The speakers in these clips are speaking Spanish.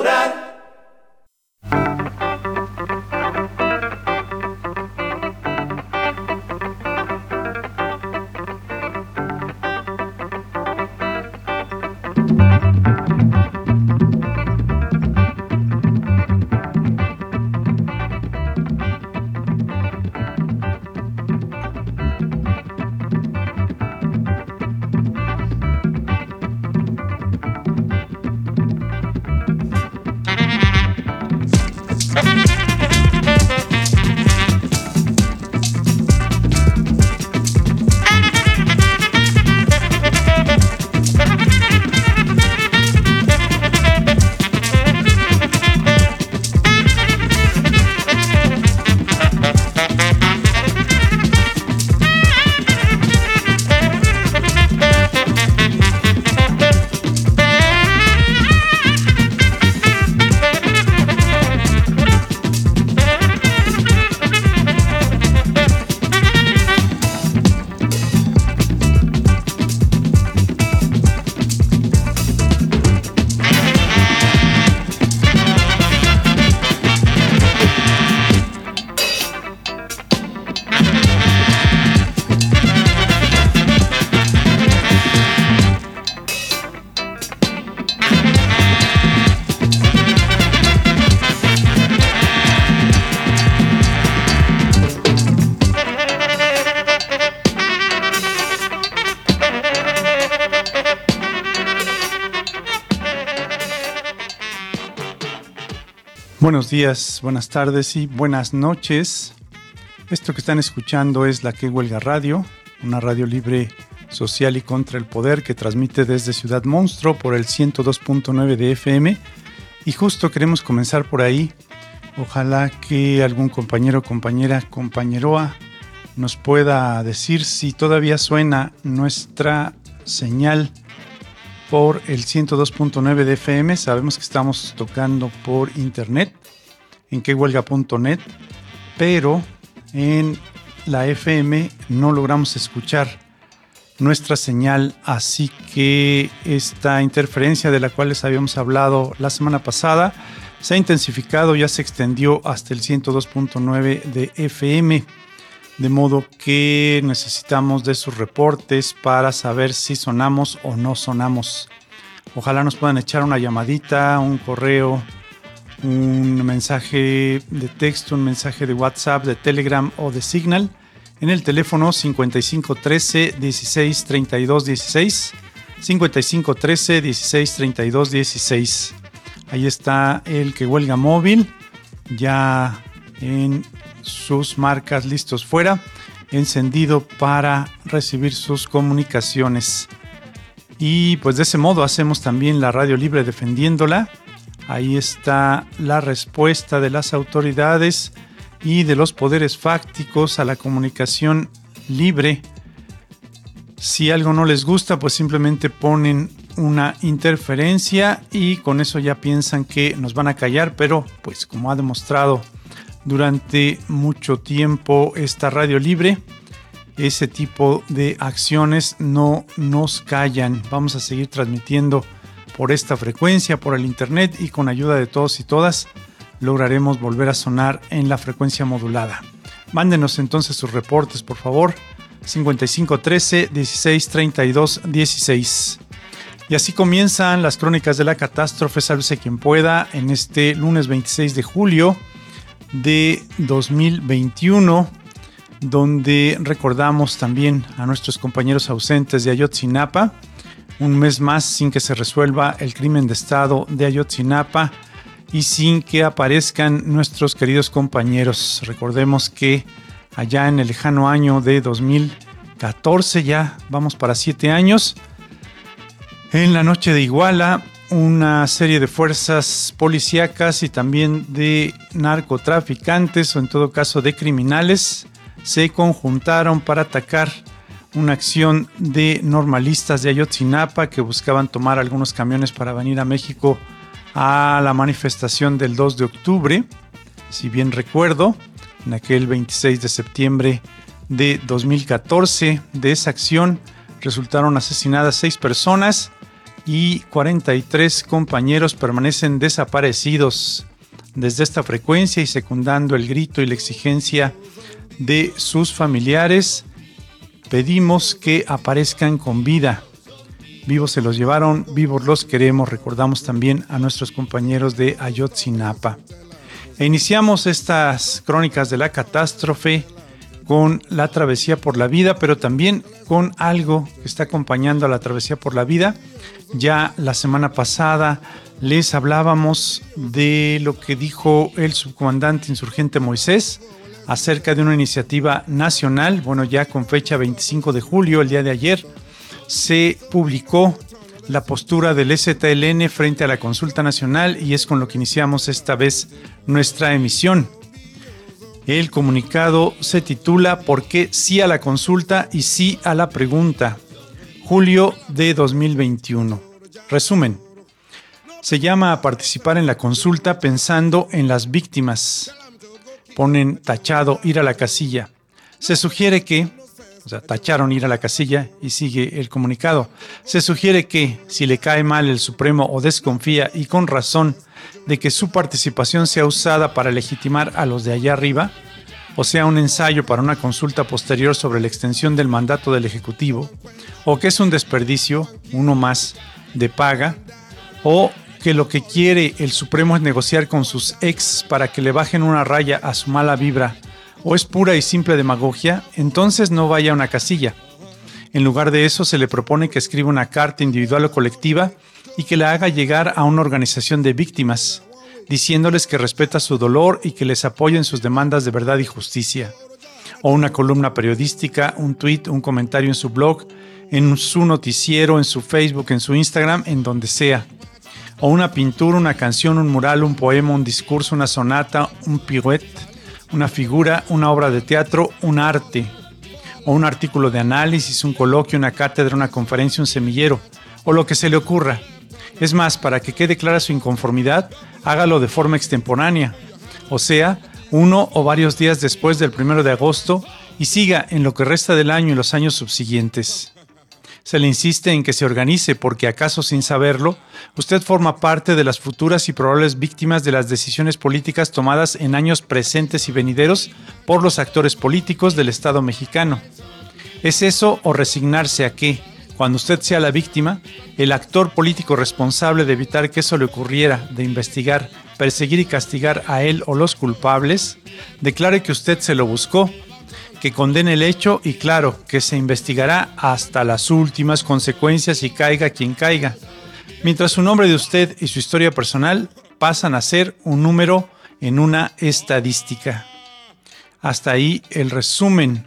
llorar. Buenos días, buenas tardes y buenas noches. Esto que están escuchando es La Que Huelga Radio, una radio libre, social y contra el poder que transmite desde Ciudad Monstruo por el 102.9 de FM. Y justo queremos comenzar por ahí. Ojalá que algún compañero, compañera, compañeroa nos pueda decir si todavía suena nuestra señal por el 102.9 de FM. Sabemos que estamos tocando por internet en quehuelga.net, pero en la FM no logramos escuchar nuestra señal, así que esta interferencia de la cual les habíamos hablado la semana pasada se ha intensificado, ya se extendió hasta el 102.9 de FM, de modo que necesitamos de sus reportes para saber si sonamos o no sonamos. Ojalá nos puedan echar una llamadita, un correo, un mensaje de texto, un mensaje de WhatsApp, de Telegram o de Signal en el teléfono 5513 16 32 16, 5513 16 32 16. Ahí está el Que Huelga móvil, ya en sus marcas listos fuera, encendido para recibir sus comunicaciones. Y pues de ese modo hacemos también la radio libre defendiéndola. Ahí está la respuesta de las autoridades y de los poderes fácticos a la comunicación libre. Si algo no les gusta, pues simplemente ponen una interferencia y con eso ya piensan que nos van a callar, pero pues como ha demostrado durante mucho tiempo esta radio libre, ese tipo de acciones no nos callan. Vamos a seguir transmitiendo por esta frecuencia, por el internet, y con ayuda de todos y todas lograremos volver a sonar en la frecuencia modulada. Mándenos entonces sus reportes, por favor, 5513 16 32 16. Y así comienzan las crónicas de la catástrofe, sálvese quien pueda, en este lunes 26 de julio de 2021, donde recordamos también a nuestros compañeros ausentes de Ayotzinapa, un mes más sin que se resuelva el crimen de Estado de Ayotzinapa y sin que aparezcan nuestros queridos compañeros. Recordemos que allá en el lejano año de 2014, ya vamos para 7 años, en la noche de Iguala, una serie de fuerzas policíacas y también de narcotraficantes, o en todo caso de criminales, se conjuntaron para atacar una acción de normalistas de Ayotzinapa que buscaban tomar algunos camiones para venir a México a la manifestación del 2 de octubre. Si bien recuerdo, en aquel 26 de septiembre de 2014, de esa acción resultaron asesinadas 6 personas y 43 compañeros permanecen desaparecidos desde esta frecuencia y secundando el grito y la exigencia de sus familiares. Pedimos que aparezcan con vida. Vivos se los llevaron, vivos los queremos. Recordamos también a nuestros compañeros de Ayotzinapa. E iniciamos estas crónicas de la catástrofe con la travesía por la vida, pero también con algo que está acompañando a la travesía por la vida. Ya la semana pasada les hablábamos de lo que dijo el subcomandante insurgente Moisés acerca de una iniciativa nacional. Bueno, ya con fecha 25 de julio, el día de ayer, se publicó la postura del EZLN frente a la consulta nacional y es con lo que iniciamos esta vez nuestra emisión. El comunicado se titula ¿Por qué sí a la consulta y sí a la pregunta? Julio de 2021. Resumen. Se llama a participar en la consulta pensando en las víctimas. Ponen tachado ir a la casilla. Se sugiere que, tacharon ir a la casilla y sigue el comunicado. Se sugiere que, si le cae mal el Supremo o desconfía y con razón de que su participación sea usada para legitimar a los de allá arriba, o sea un ensayo para una consulta posterior sobre la extensión del mandato del Ejecutivo, o que es un desperdicio, uno más, de paga, o que lo que quiere el Supremo es negociar con sus ex para que le bajen una raya a su mala vibra, o es pura y simple demagogia, entonces no vaya a una casilla. En lugar de eso, se le propone que escriba una carta individual o colectiva y que la haga llegar a una organización de víctimas, diciéndoles que respeta su dolor y que les apoya en sus demandas de verdad y justicia. O una columna periodística, un tuit, un comentario en su blog, en su noticiero, en su Facebook, en su Instagram, en donde sea. O una pintura, una canción, un mural, un poema, un discurso, una sonata, un pirouette, una figura, una obra de teatro, un arte. O un artículo de análisis, un coloquio, una cátedra, una conferencia, un semillero, o lo que se le ocurra. Es más, para que quede clara su inconformidad, hágalo de forma extemporánea, o sea, uno o varios días después del 1 de agosto y siga en lo que resta del año y los años subsiguientes. Se le insiste en que se organice porque, acaso sin saberlo, usted forma parte de las futuras y probables víctimas de las decisiones políticas tomadas en años presentes y venideros por los actores políticos del Estado mexicano. ¿Es eso o resignarse a que, cuando usted sea la víctima, el actor político responsable de evitar que eso le ocurriera, de investigar, perseguir y castigar a él o los culpables, declare que usted se lo buscó, que condene el hecho y claro, que se investigará hasta las últimas consecuencias y caiga quien caiga, mientras su nombre de usted y su historia personal pasan a ser un número en una estadística? Hasta ahí el resumen.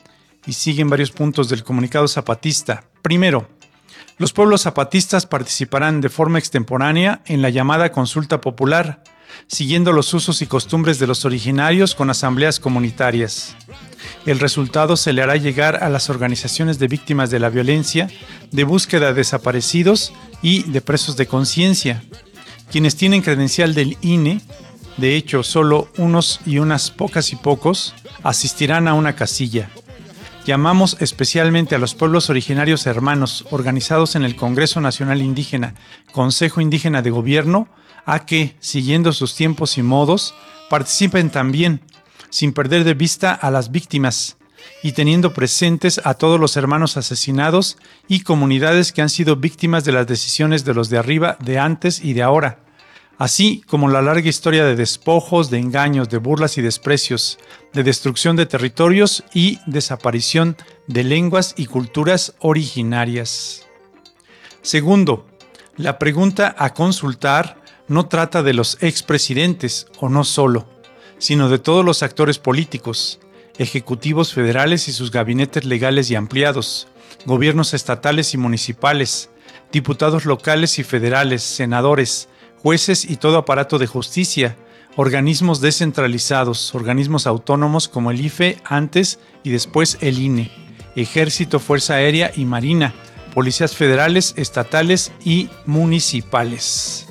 Y siguen varios puntos del comunicado zapatista. Primero, los pueblos zapatistas participarán de forma extemporánea en la llamada consulta popular, siguiendo los usos y costumbres de los originarios con asambleas comunitarias. El resultado se le hará llegar a las organizaciones de víctimas de la violencia, de búsqueda de desaparecidos y de presos de conciencia, quienes tienen credencial del INE. De hecho, solo unos y unas pocas y pocos asistirán a una casilla. Llamamos especialmente a los pueblos originarios hermanos organizados en el Congreso Nacional Indígena, Consejo Indígena de Gobierno, a que, siguiendo sus tiempos y modos, participen también, sin perder de vista a las víctimas y teniendo presentes a todos los hermanos asesinados y comunidades que han sido víctimas de las decisiones de los de arriba, de antes y de ahora, así como la larga historia de despojos, de engaños, de burlas y desprecios, de destrucción de territorios y desaparición de lenguas y culturas originarias. Segundo, la pregunta a consultar no trata de los expresidentes, o no solo, sino de todos los actores políticos, ejecutivos federales y sus gabinetes legales y ampliados, gobiernos estatales y municipales, diputados locales y federales, senadores, jueces y todo aparato de justicia, organismos descentralizados, organismos autónomos como el IFE antes y después el INE, Ejército, Fuerza Aérea y Marina, policías federales, estatales y municipales.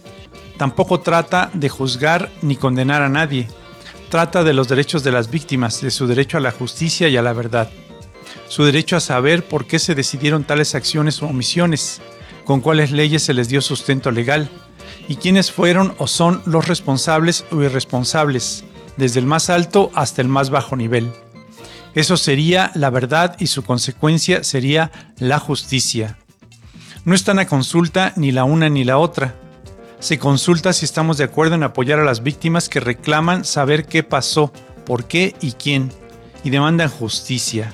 Tampoco trata de juzgar ni condenar a nadie. Trata de los derechos de las víctimas, de su derecho a la justicia y a la verdad. Su derecho a saber por qué se decidieron tales acciones o omisiones, con cuáles leyes se les dio sustento legal y quiénes fueron o son los responsables o irresponsables, desde el más alto hasta el más bajo nivel. Eso sería la verdad y su consecuencia sería la justicia. No están a consulta ni la una ni la otra. Se consulta si estamos de acuerdo en apoyar a las víctimas que reclaman saber qué pasó, por qué y quién, y demandan justicia.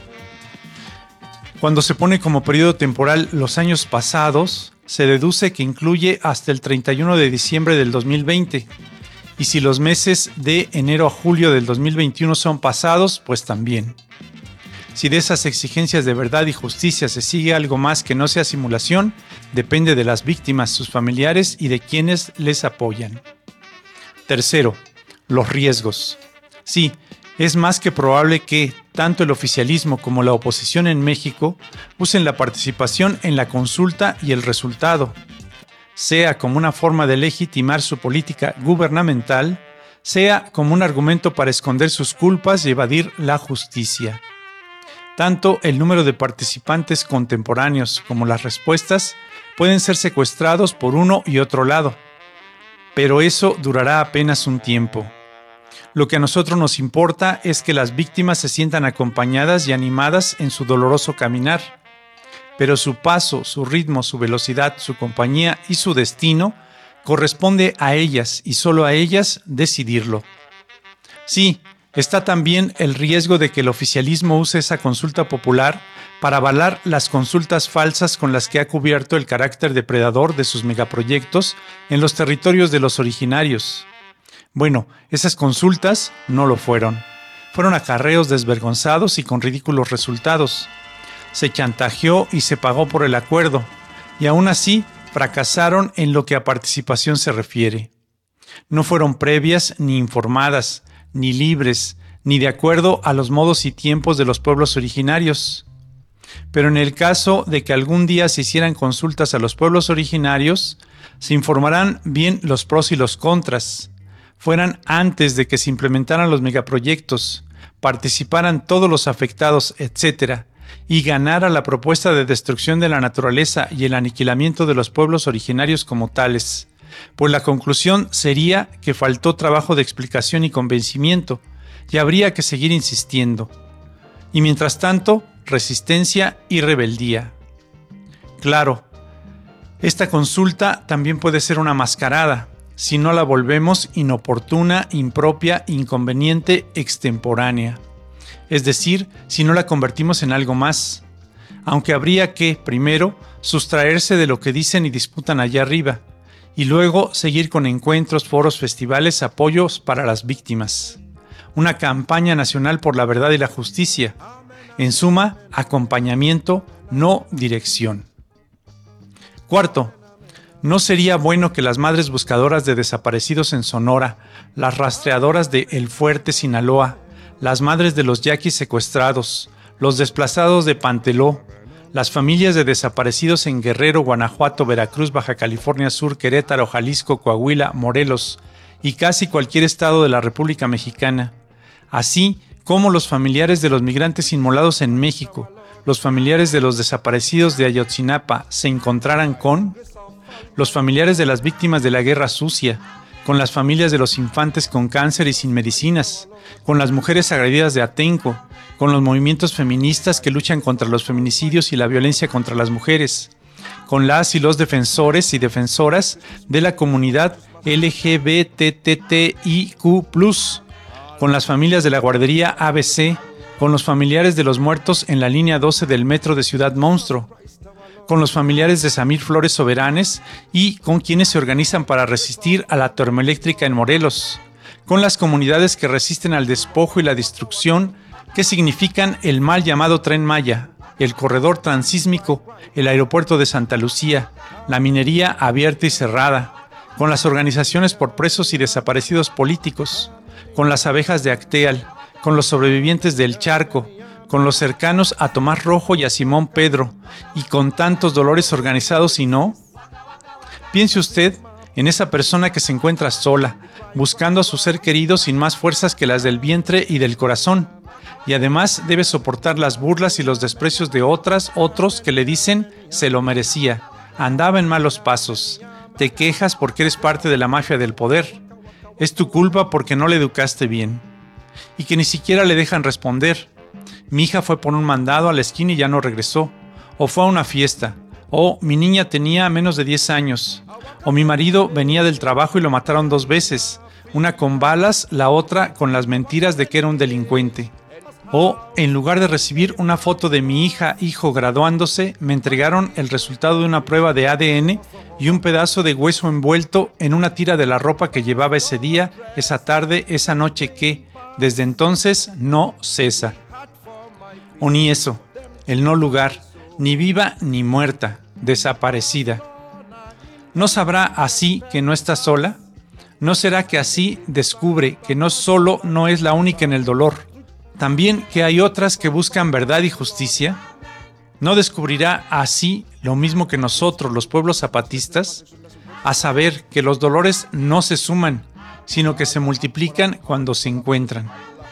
Cuando se pone como periodo temporal los años pasados, se deduce que incluye hasta el 31 de diciembre del 2020. Y si los meses de enero a julio del 2021 son pasados, pues también. Si de esas exigencias de verdad y justicia se sigue algo más que no sea simulación, depende de las víctimas, sus familiares y de quienes les apoyan. Tercero, los riesgos. Sí, es más que probable que tanto el oficialismo como la oposición en México usen la participación en la consulta y el resultado, sea como una forma de legitimar su política gubernamental, sea como un argumento para esconder sus culpas y evadir la justicia. Tanto el número de participantes contemporáneos como las respuestas pueden ser secuestrados por uno y otro lado, pero eso durará apenas un tiempo. Lo que a nosotros nos importa es que las víctimas se sientan acompañadas y animadas en su doloroso caminar, pero su paso, su ritmo, su velocidad, su compañía y su destino corresponde a ellas y solo a ellas decidirlo. Sí, está también el riesgo de que el oficialismo use esa consulta popular para avalar las consultas falsas con las que ha cubierto el carácter depredador de sus megaproyectos en los territorios de los originarios. Bueno, esas consultas no lo fueron. Fueron acarreos desvergonzados y con ridículos resultados. Se chantajeó y se pagó por el acuerdo, y aún así fracasaron en lo que a participación se refiere. No fueron previas ni informadas, ni libres, ni de acuerdo a los modos y tiempos de los pueblos originarios. Pero en el caso de que algún día se hicieran consultas a los pueblos originarios, se informarán bien los pros y los contras, fueran antes de que se implementaran los megaproyectos, participaran todos los afectados, etc., y ganara la propuesta de destrucción de la naturaleza y el aniquilamiento de los pueblos originarios como tales, pues la conclusión sería que faltó trabajo de explicación y convencimiento, y habría que seguir insistiendo. Y mientras tanto, resistencia y rebeldía. Claro, esta consulta también puede ser una mascarada, si no la volvemos inoportuna, impropia, inconveniente, extemporánea. Es decir, si no la convertimos en algo más. Aunque habría que, primero, sustraerse de lo que dicen y disputan allá arriba, y luego seguir con encuentros, foros, festivales, apoyos para las víctimas. Una campaña nacional por la verdad y la justicia. En suma, acompañamiento, no dirección. Cuarto, ¿no sería bueno que las madres buscadoras de desaparecidos en Sonora, las rastreadoras de El Fuerte, Sinaloa, las madres de los yaquis secuestrados, los desplazados de Panteló, las familias de desaparecidos en Guerrero, Guanajuato, Veracruz, Baja California Sur, Querétaro, Jalisco, Coahuila, Morelos y casi cualquier estado de la República Mexicana, así como los familiares de los migrantes inmolados en México, los familiares de los desaparecidos de Ayotzinapa, se encontraran con los familiares de las víctimas de la guerra sucia, con las familias de los infantes con cáncer y sin medicinas, con las mujeres agredidas de Atenco, con los movimientos feministas que luchan contra los feminicidios y la violencia contra las mujeres, con las y los defensores y defensoras de la comunidad LGBTTIQ+, con las familias de la guardería ABC, con los familiares de los muertos en la línea 12 del metro de Ciudad Monstruo, con los familiares de Samir Flores Soberanes y con quienes se organizan para resistir a la termoeléctrica en Morelos, con las comunidades que resisten al despojo y la destrucción que significan el mal llamado Tren Maya, el corredor transísmico, el aeropuerto de Santa Lucía, la minería abierta y cerrada, con las organizaciones por presos y desaparecidos políticos, con las abejas de Acteal, con los sobrevivientes del Charco, con los cercanos a Tomás Rojo y a Simón Pedro, y con tantos dolores organizados y no. Piense usted en esa persona que se encuentra sola, buscando a su ser querido sin más fuerzas que las del vientre y del corazón, y además debe soportar las burlas y los desprecios de otros que le dicen se lo merecía, andaba en malos pasos. Te quejas porque eres parte de la mafia del poder. Es tu culpa porque no le educaste bien. Y que ni siquiera le dejan responder. Mi hija fue por un mandado a la esquina y ya no regresó. O fue a una fiesta. O mi niña tenía menos de 10 años. O mi marido venía del trabajo y lo mataron 2 veces. Una con balas, la otra con las mentiras de que era un delincuente. O, en lugar de recibir una foto de mi hijo graduándose, me entregaron el resultado de una prueba de ADN y un pedazo de hueso envuelto en una tira de la ropa que llevaba ese día, esa tarde, esa noche que, desde entonces, no cesa. O ni eso, el no lugar, ni viva ni muerta, desaparecida. ¿No sabrá así que no está sola? ¿No será que así descubre que no solo no es la única en el dolor? También que hay otras que buscan verdad y justicia. ¿No descubrirá así lo mismo que nosotros, los pueblos zapatistas? A saber que los dolores no se suman, sino que se multiplican cuando se encuentran.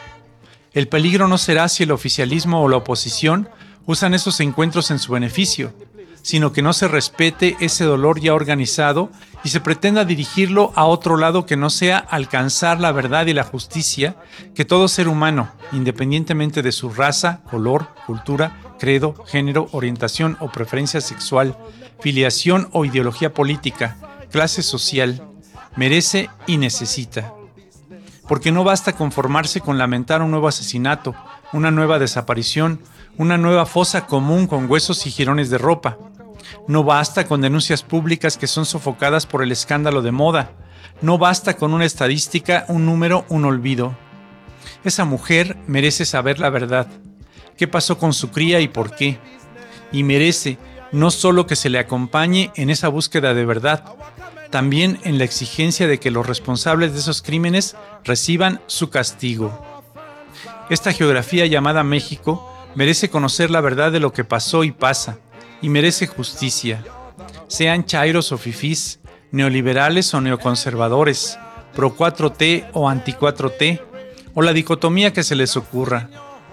El peligro no será si el oficialismo o la oposición usan esos encuentros en su beneficio, sino que no se respete ese dolor ya organizado y se pretenda dirigirlo a otro lado que no sea alcanzar la verdad y la justicia que todo ser humano, independientemente de su raza, color, cultura, credo, género, orientación o preferencia sexual, filiación o ideología política, clase social, merece y necesita. Porque no basta conformarse con lamentar un nuevo asesinato, una nueva desaparición, una nueva fosa común con huesos y jirones de ropa. No basta con denuncias públicas que son sofocadas por el escándalo de moda. No basta con una estadística, un número, un olvido. Esa mujer merece saber la verdad. ¿Qué pasó con su cría y por qué? Y merece no solo que se le acompañe en esa búsqueda de verdad, también en la exigencia de que los responsables de esos crímenes reciban su castigo. Esta geografía llamada México merece conocer la verdad de lo que pasó y pasa, y merece justicia. Sean chairos o fifís, neoliberales o neoconservadores, pro 4T o anti 4T, o la dicotomía que se les ocurra.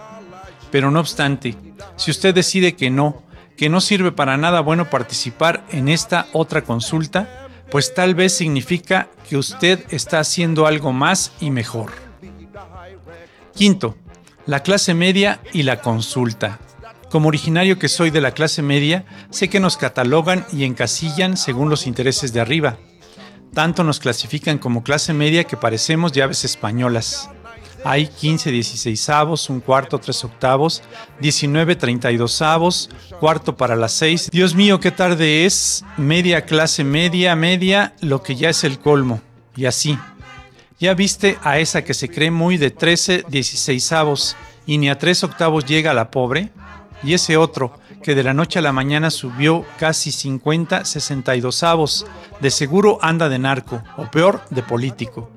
Pero no obstante, si usted decide que no sirve para nada bueno participar en esta otra consulta, pues tal vez significa que usted está haciendo algo más y mejor. Quinto, la clase media y la consulta. Como originario que soy de la clase media, sé que nos catalogan y encasillan según los intereses de arriba. Tanto nos clasifican como clase media que parecemos llaves españolas. Hay 15 16avos, un cuarto 3 octavos, 19 32avos, cuarto para las 6. Dios mío, qué tarde es. Media, clase media, media, lo que ya es el colmo. Y así. Ya viste a esa que se cree muy de 13 16avos y ni a 3 octavos llega la pobre. Y ese otro que de la noche a la mañana subió casi 50 62avos. De seguro anda de narco, o peor, de político.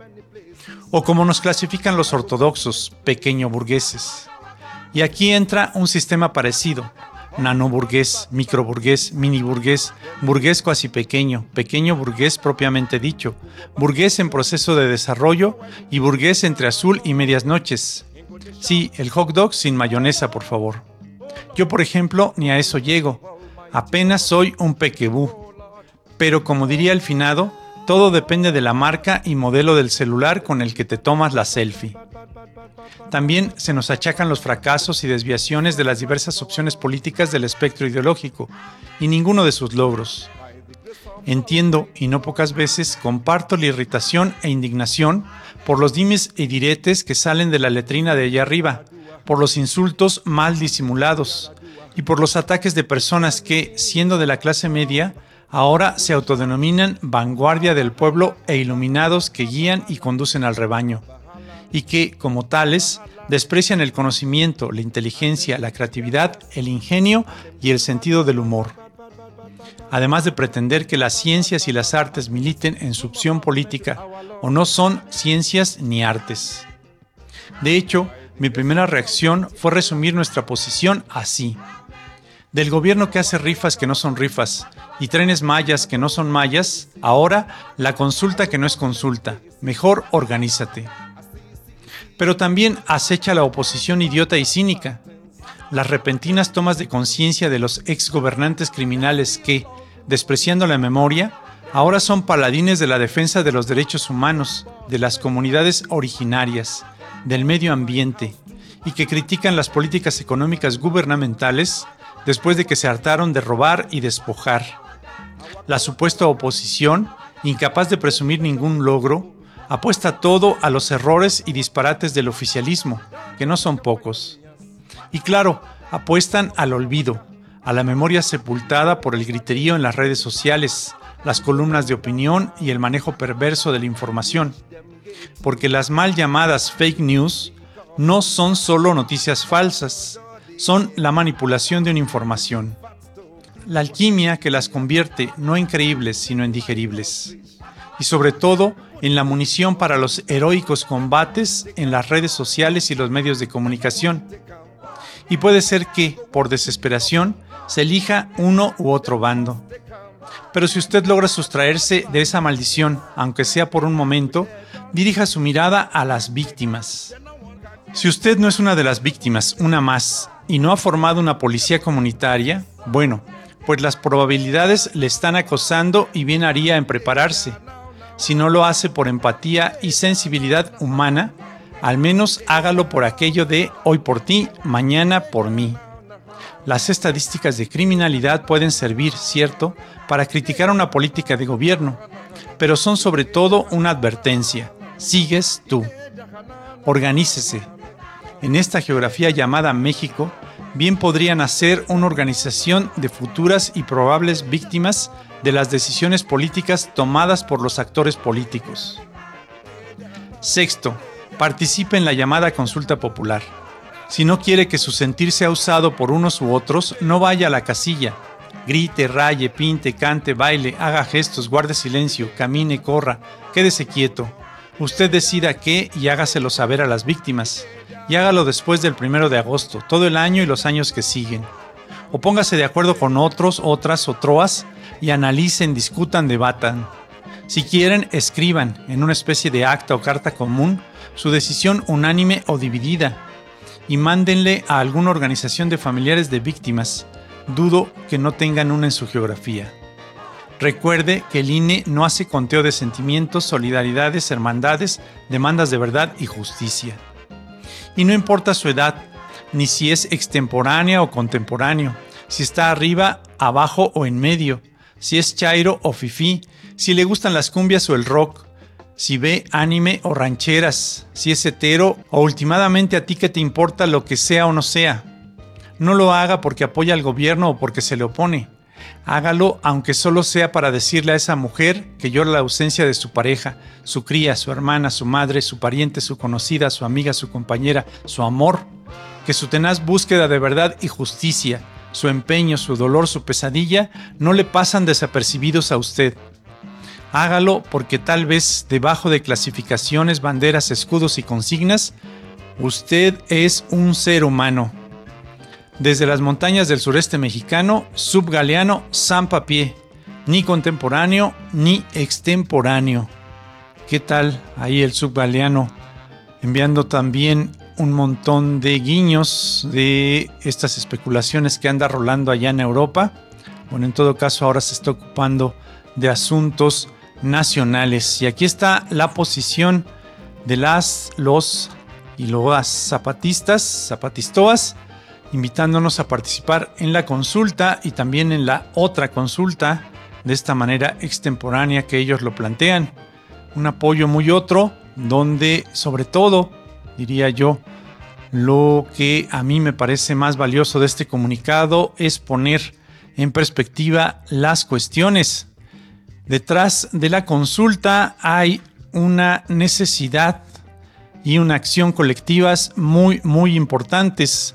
O como nos clasifican los ortodoxos, pequeño burgueses. Y aquí entra un sistema parecido: nanoburgués, microburgués, miniburgués, burgués cuasi pequeño, pequeño burgués propiamente dicho, burgués en proceso de desarrollo y burgués entre azul y medias noches. Sí, el hot dog sin mayonesa, por favor. Yo, por ejemplo, ni a eso llego. Apenas soy un pequebú. Pero como diría el finado, todo depende de la marca y modelo del celular con el que te tomas la selfie. También se nos achacan los fracasos y desviaciones de las diversas opciones políticas del espectro ideológico, y ninguno de sus logros. Entiendo, y no pocas veces, comparto la irritación e indignación por los dimes y diretes que salen de la letrina de allá arriba, por los insultos mal disimulados, y por los ataques de personas que, siendo de la clase media, ahora se autodenominan vanguardia del pueblo e iluminados que guían y conducen al rebaño, y que, como tales, desprecian el conocimiento, la inteligencia, la creatividad, el ingenio y el sentido del humor. Además de pretender que las ciencias y las artes militen en su opción política, o no son ciencias ni artes. De hecho, mi primera reacción fue resumir nuestra posición así: del gobierno que hace rifas que no son rifas y trenes mayas que no son mayas, ahora la consulta que no es consulta. Mejor organízate. Pero también acecha la oposición idiota y cínica. Las repentinas tomas de conciencia de los exgobernantes criminales que, despreciando la memoria, ahora son paladines de la defensa de los derechos humanos, de las comunidades originarias, del medio ambiente, y que critican las políticas económicas gubernamentales después de que se hartaron de robar y despojar. La supuesta oposición, incapaz de presumir ningún logro, apuesta todo a los errores y disparates del oficialismo, que no son pocos. Y claro, apuestan al olvido, a la memoria sepultada por el griterío en las redes sociales, las columnas de opinión y el manejo perverso de la información. Porque las mal llamadas fake news no son solo noticias falsas, son la manipulación de una información. La alquimia que las convierte no en creíbles, sino en digeribles. Y sobre todo, en la munición para los heroicos combates en las redes sociales y los medios de comunicación. Y puede ser que, por desesperación, se elija uno u otro bando. Pero si usted logra sustraerse de esa maldición, aunque sea por un momento, dirija su mirada a las víctimas. Si usted no es una de las víctimas, una más, y no ha formado una policía comunitaria, bueno, pues las probabilidades le están acosando y bien haría en prepararse. Si no lo hace por empatía y sensibilidad humana, al menos hágalo por aquello de hoy por ti, mañana por mí. Las estadísticas de criminalidad pueden servir, cierto, para criticar una política de gobierno, pero son sobre todo una advertencia. Sigues tú. Organícese. En esta geografía llamada México, bien podría nacer una organización de futuras y probables víctimas de las decisiones políticas tomadas por los actores políticos. Sexto, participe en la llamada consulta popular. Si no quiere que su sentir sea usado por unos u otros, no vaya a la casilla. Grite, raye, pinte, cante, baile, haga gestos, guarde silencio, camine, corra, quédese quieto. Usted decida qué y hágaselo saber a las víctimas. Y hágalo después del 1 de agosto, todo el año y los años que siguen. O póngase de acuerdo con otros, otras o troas y analicen, discutan, debatan. Si quieren, escriban en una especie de acta o carta común su decisión unánime o dividida y mándenle a alguna organización de familiares de víctimas. Dudo que no tengan una en su geografía. Recuerde que el INE no hace conteo de sentimientos, solidaridades, hermandades, demandas de verdad y justicia. Y no importa su edad, ni si es extemporánea o contemporáneo, si está arriba, abajo o en medio, si es chairo o fifí, si le gustan las cumbias o el rock, si ve anime o rancheras, si es hetero o últimamente a ti que te importa lo que sea o no sea. No lo haga porque apoya al gobierno o porque se le opone. Hágalo aunque solo sea para decirle a esa mujer que llora la ausencia de su pareja, su cría, su hermana, su madre, su pariente, su conocida, su amiga, su compañera, su amor, que su tenaz búsqueda de verdad y justicia, su empeño, su dolor, su pesadilla, no le pasan desapercibidos a usted. Hágalo porque tal vez debajo de clasificaciones, banderas, escudos y consignas, usted es un ser humano. Desde las montañas del sureste mexicano, subgaleano, sans papier, ni contemporáneo ni extemporáneo. ¿Qué tal ahí el subgaleano? Enviando también un montón de guiños de estas especulaciones que anda rolando allá en Europa. Bueno, en todo caso ahora se está ocupando de asuntos nacionales. Y aquí está la posición de los y las zapatistoas, invitándonos a participar en la consulta y también en la otra consulta de esta manera extemporánea que ellos lo plantean. Un apoyo muy otro, donde sobre todo, diría yo, lo que a mí me parece más valioso de este comunicado es poner en perspectiva las cuestiones. Detrás de la consulta hay una necesidad y una acción colectivas muy, muy importantes.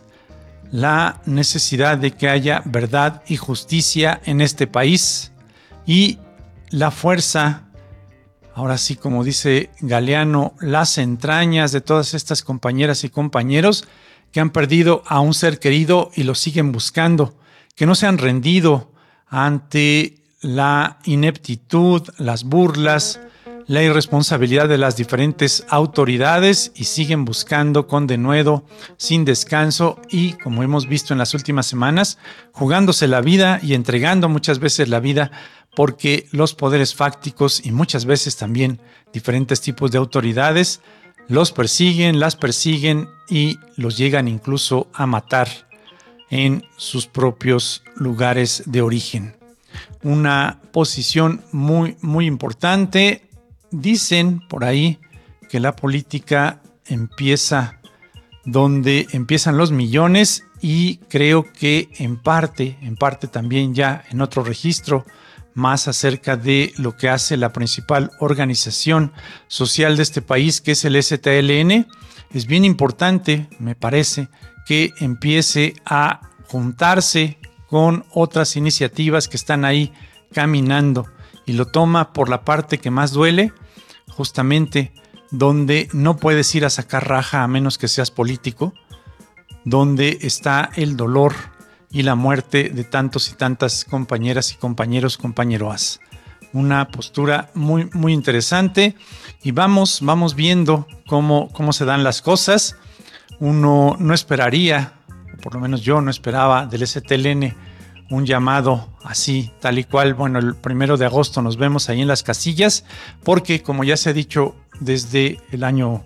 La necesidad de que haya verdad y justicia en este país y la fuerza, ahora sí como dice Galeano, las entrañas de todas estas compañeras y compañeros que han perdido a un ser querido y lo siguen buscando, que no se han rendido ante la ineptitud, las burlas, la irresponsabilidad de las diferentes autoridades y siguen buscando con denuedo, sin descanso y, como hemos visto en las últimas semanas, jugándose la vida y entregando muchas veces la vida porque los poderes fácticos y muchas veces también diferentes tipos de autoridades los persiguen, las persiguen y los llegan incluso a matar en sus propios lugares de origen. Una posición muy, muy importante. Dicen por ahí que la política empieza donde empiezan los millones y creo que en parte también ya en otro registro más acerca de lo que hace la principal organización social de este país, que es el STLN. Es bien importante, me parece, que empiece a juntarse con otras iniciativas que están ahí caminando y lo toma por la parte que más duele, justamente donde no puedes ir a sacar raja a menos que seas político, donde está el dolor y la muerte de tantos y tantas compañeras y compañeros, compañeroas. Una postura muy, muy interesante y vamos viendo cómo se dan las cosas. Uno no esperaría, o por lo menos yo no esperaba del STLN un llamado así, tal y cual. Bueno, el 1 de agosto nos vemos ahí en las casillas, porque como ya se ha dicho desde el año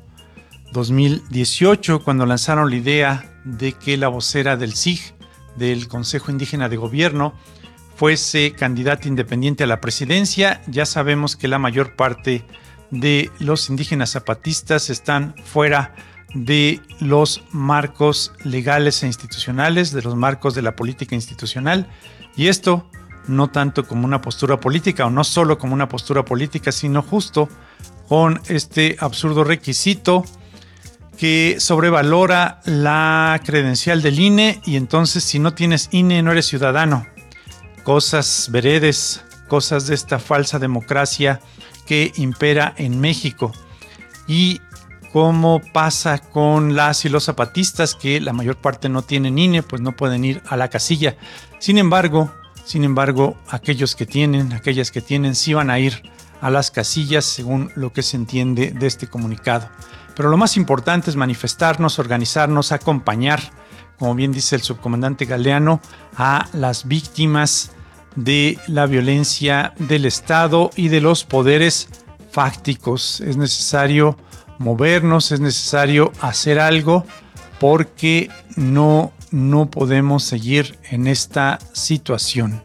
2018, cuando lanzaron la idea de que la vocera del SIG, del Consejo Indígena de Gobierno, fuese candidata independiente a la presidencia, ya sabemos que la mayor parte de los indígenas zapatistas están fuera de los marcos legales e institucionales, de los marcos de la política institucional, y esto no tanto como una postura política, o no solo como una postura política, sino justo con este absurdo requisito que sobrevalora la credencial del INE, y entonces si no tienes INE no eres ciudadano. Cosas veredes, cosas de esta falsa democracia que impera en México. Y cómo pasa con las y los zapatistas, que la mayor parte no tienen INE, pues no pueden ir a la casilla. Sin embargo, aquellas que tienen, sí van a ir a las casillas, según lo que se entiende de este comunicado. Pero lo más importante es manifestarnos, organizarnos, acompañar, como bien dice el subcomandante Galeano, a las víctimas de la violencia del Estado y de los poderes fácticos. Es necesario movernos, es necesario hacer algo, porque no podemos seguir en esta situación.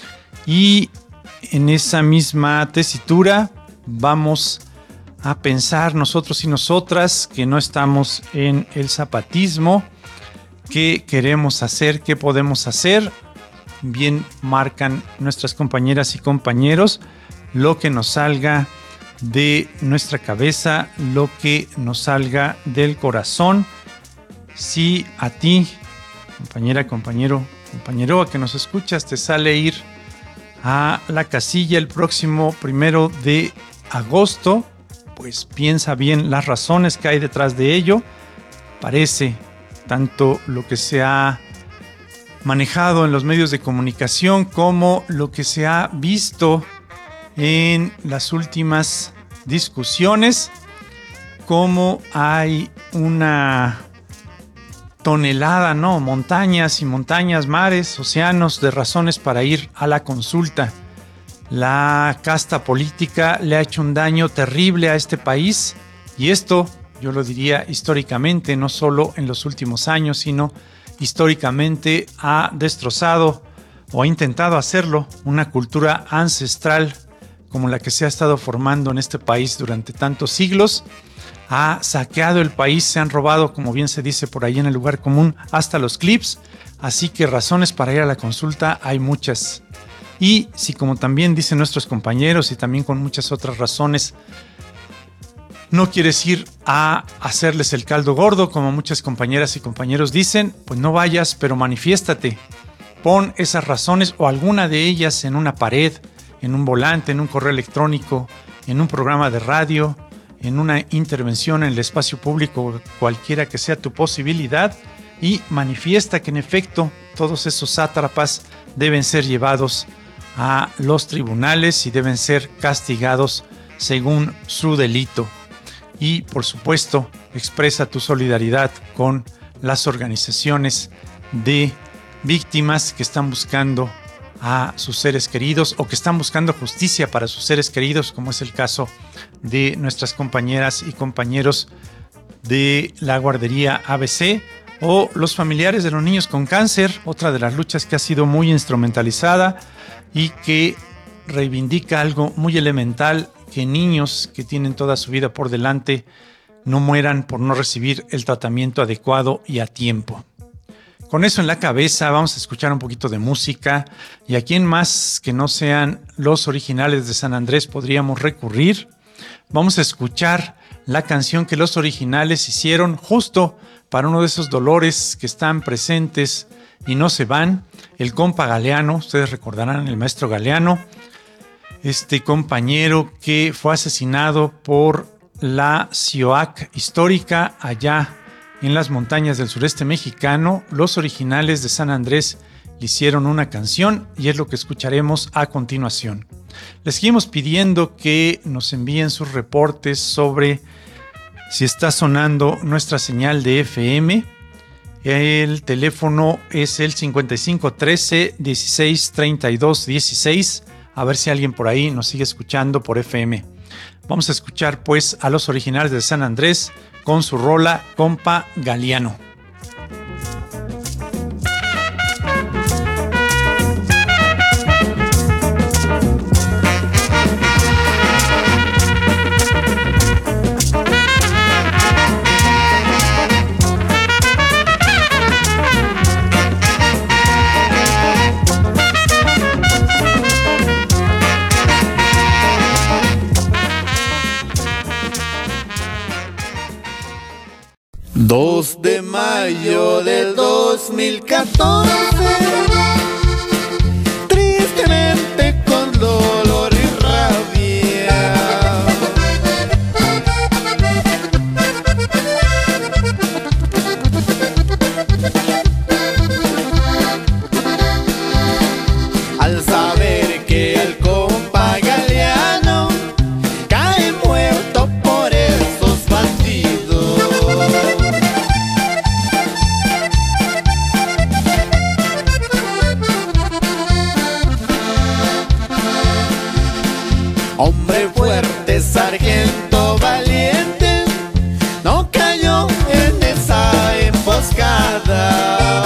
Y en esa misma tesitura vamos a pensar nosotros y nosotras que no estamos en el zapatismo, qué queremos hacer, qué podemos hacer. Bien marcan nuestras compañeras y compañeros lo que nos salga de nuestra cabeza, lo que nos salga del corazón. Si a ti, compañera, compañero, compañero, que nos escuchas, te sale ir a la casilla el próximo 1 de agosto, pues piensa bien las razones que hay detrás de ello. Parece tanto lo que se ha manejado en los medios de comunicación como lo que se ha visto en las últimas discusiones, como hay una tonelada, montañas y montañas, mares, océanos de razones para ir a la consulta. La casta política le ha hecho un daño terrible a este país, y esto yo lo diría históricamente, no solo en los últimos años, sino históricamente ha destrozado o ha intentado hacerlo una cultura ancestral como la que se ha estado formando en este país durante tantos siglos. Ha saqueado el país, se han robado, como bien se dice por ahí en el lugar común, hasta los clips. Así que razones para ir a la consulta hay muchas. Y si, como también dicen nuestros compañeros y también con muchas otras razones, no quieres ir a hacerles el caldo gordo, como muchas compañeras y compañeros dicen, pues no vayas, pero manifiéstate. Pon esas razones o alguna de ellas en una pared, en un volante, en un correo electrónico, en un programa de radio, en una intervención en el espacio público, cualquiera que sea tu posibilidad, y manifiesta que en efecto todos esos sátrapas deben ser llevados a los tribunales y deben ser castigados según su delito. Y, por supuesto, expresa tu solidaridad con las organizaciones de víctimas que están buscando a sus seres queridos o que están buscando justicia para sus seres queridos, como es el caso de nuestras compañeras y compañeros de la guardería ABC o los familiares de los niños con cáncer, otra de las luchas que ha sido muy instrumentalizada y que reivindica algo muy elemental, que niños que tienen toda su vida por delante no mueran por no recibir el tratamiento adecuado y a tiempo. Con eso en la cabeza vamos a escuchar un poquito de música, y a quién más que no sean los Originales de San Andrés podríamos recurrir. Vamos a escuchar la canción que los Originales hicieron justo para uno de esos dolores que están presentes y no se van, el compa Galeano. Ustedes recordarán el maestro Galeano, este compañero que fue asesinado por la CIOAC histórica allá en las montañas del sureste mexicano. Los Originales de San Andrés le hicieron una canción y es lo que escucharemos a continuación. Les seguimos pidiendo que nos envíen sus reportes sobre si está sonando nuestra señal de FM. El teléfono es el 5513 16 32 16. A ver si alguien por ahí nos sigue escuchando por FM. Vamos a escuchar pues a los Originales de San Andrés con su rola Compa Galeano. Dos de mayo del 2014, tristemente con dolor y rabia, al saber que el compa Galeano cae muerto por esos bandidos. Hombre fuerte, sargento valiente, no cayó en esa emboscada.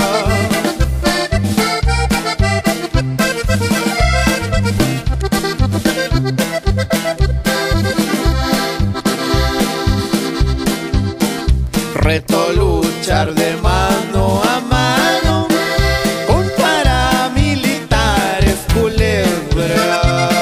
Reto luchar de mano a mano con paramilitares culebra.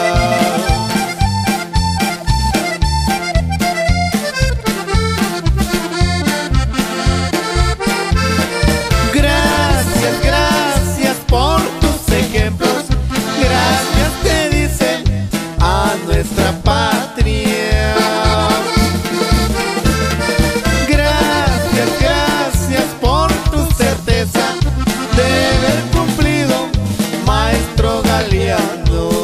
Gracias por tus ejemplos, gracias te dicen a nuestra patria. Gracias por tu certeza de haber cumplido, maestro Galeano.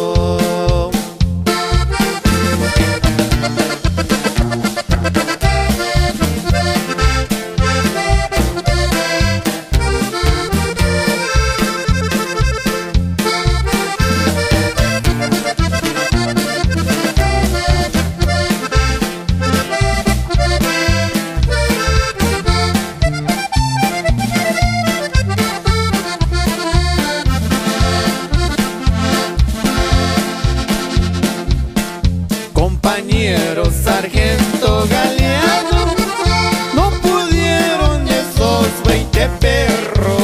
Compañero sargento Galeano, no pudieron esos 20 perros.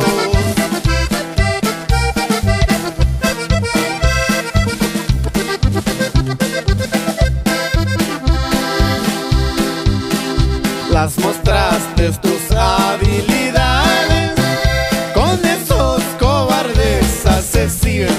Las mostraste tus habilidades con esos cobardes asesinos.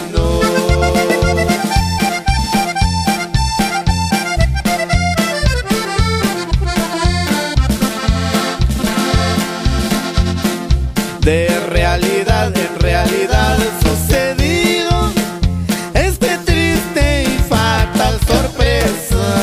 De realidad en realidad sucedido este triste y fatal sorpresa.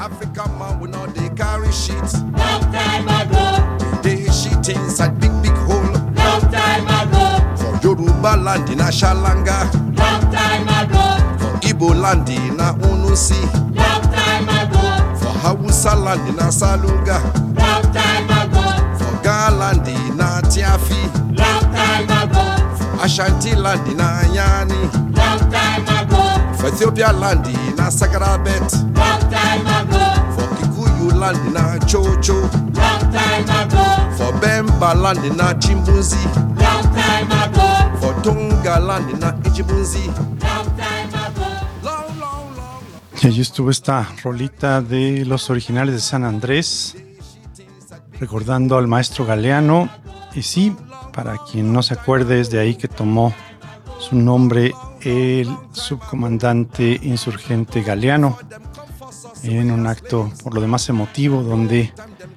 African man we know they carry shit. Long time ago. They shit inside big hole. Long time ago. For Yoruba land in Ashalanga. Long time ago. For Igbo land in Unusi. Long time ago. For Hausa land in Asaluga. Long time ago. For Ga land in Tiafi. Long time ago. For Ashanti land in Ayani. Long time ago. For Ethiopia land in Sagrabet. Long time ago. For Kikuyu land in Chocho. Long time ago. For Bemba land in Chimbunzi. Long time ago. For Tonga land in Ijibunzi. Long time ago. Y allí estuvo esta rolita de los originales de San Andrés, recordando al maestro Galeano. Y sí, para quien no se acuerde, es de ahí que tomó su nombre el subcomandante insurgente Galeano, en un acto por lo demás emotivo, donde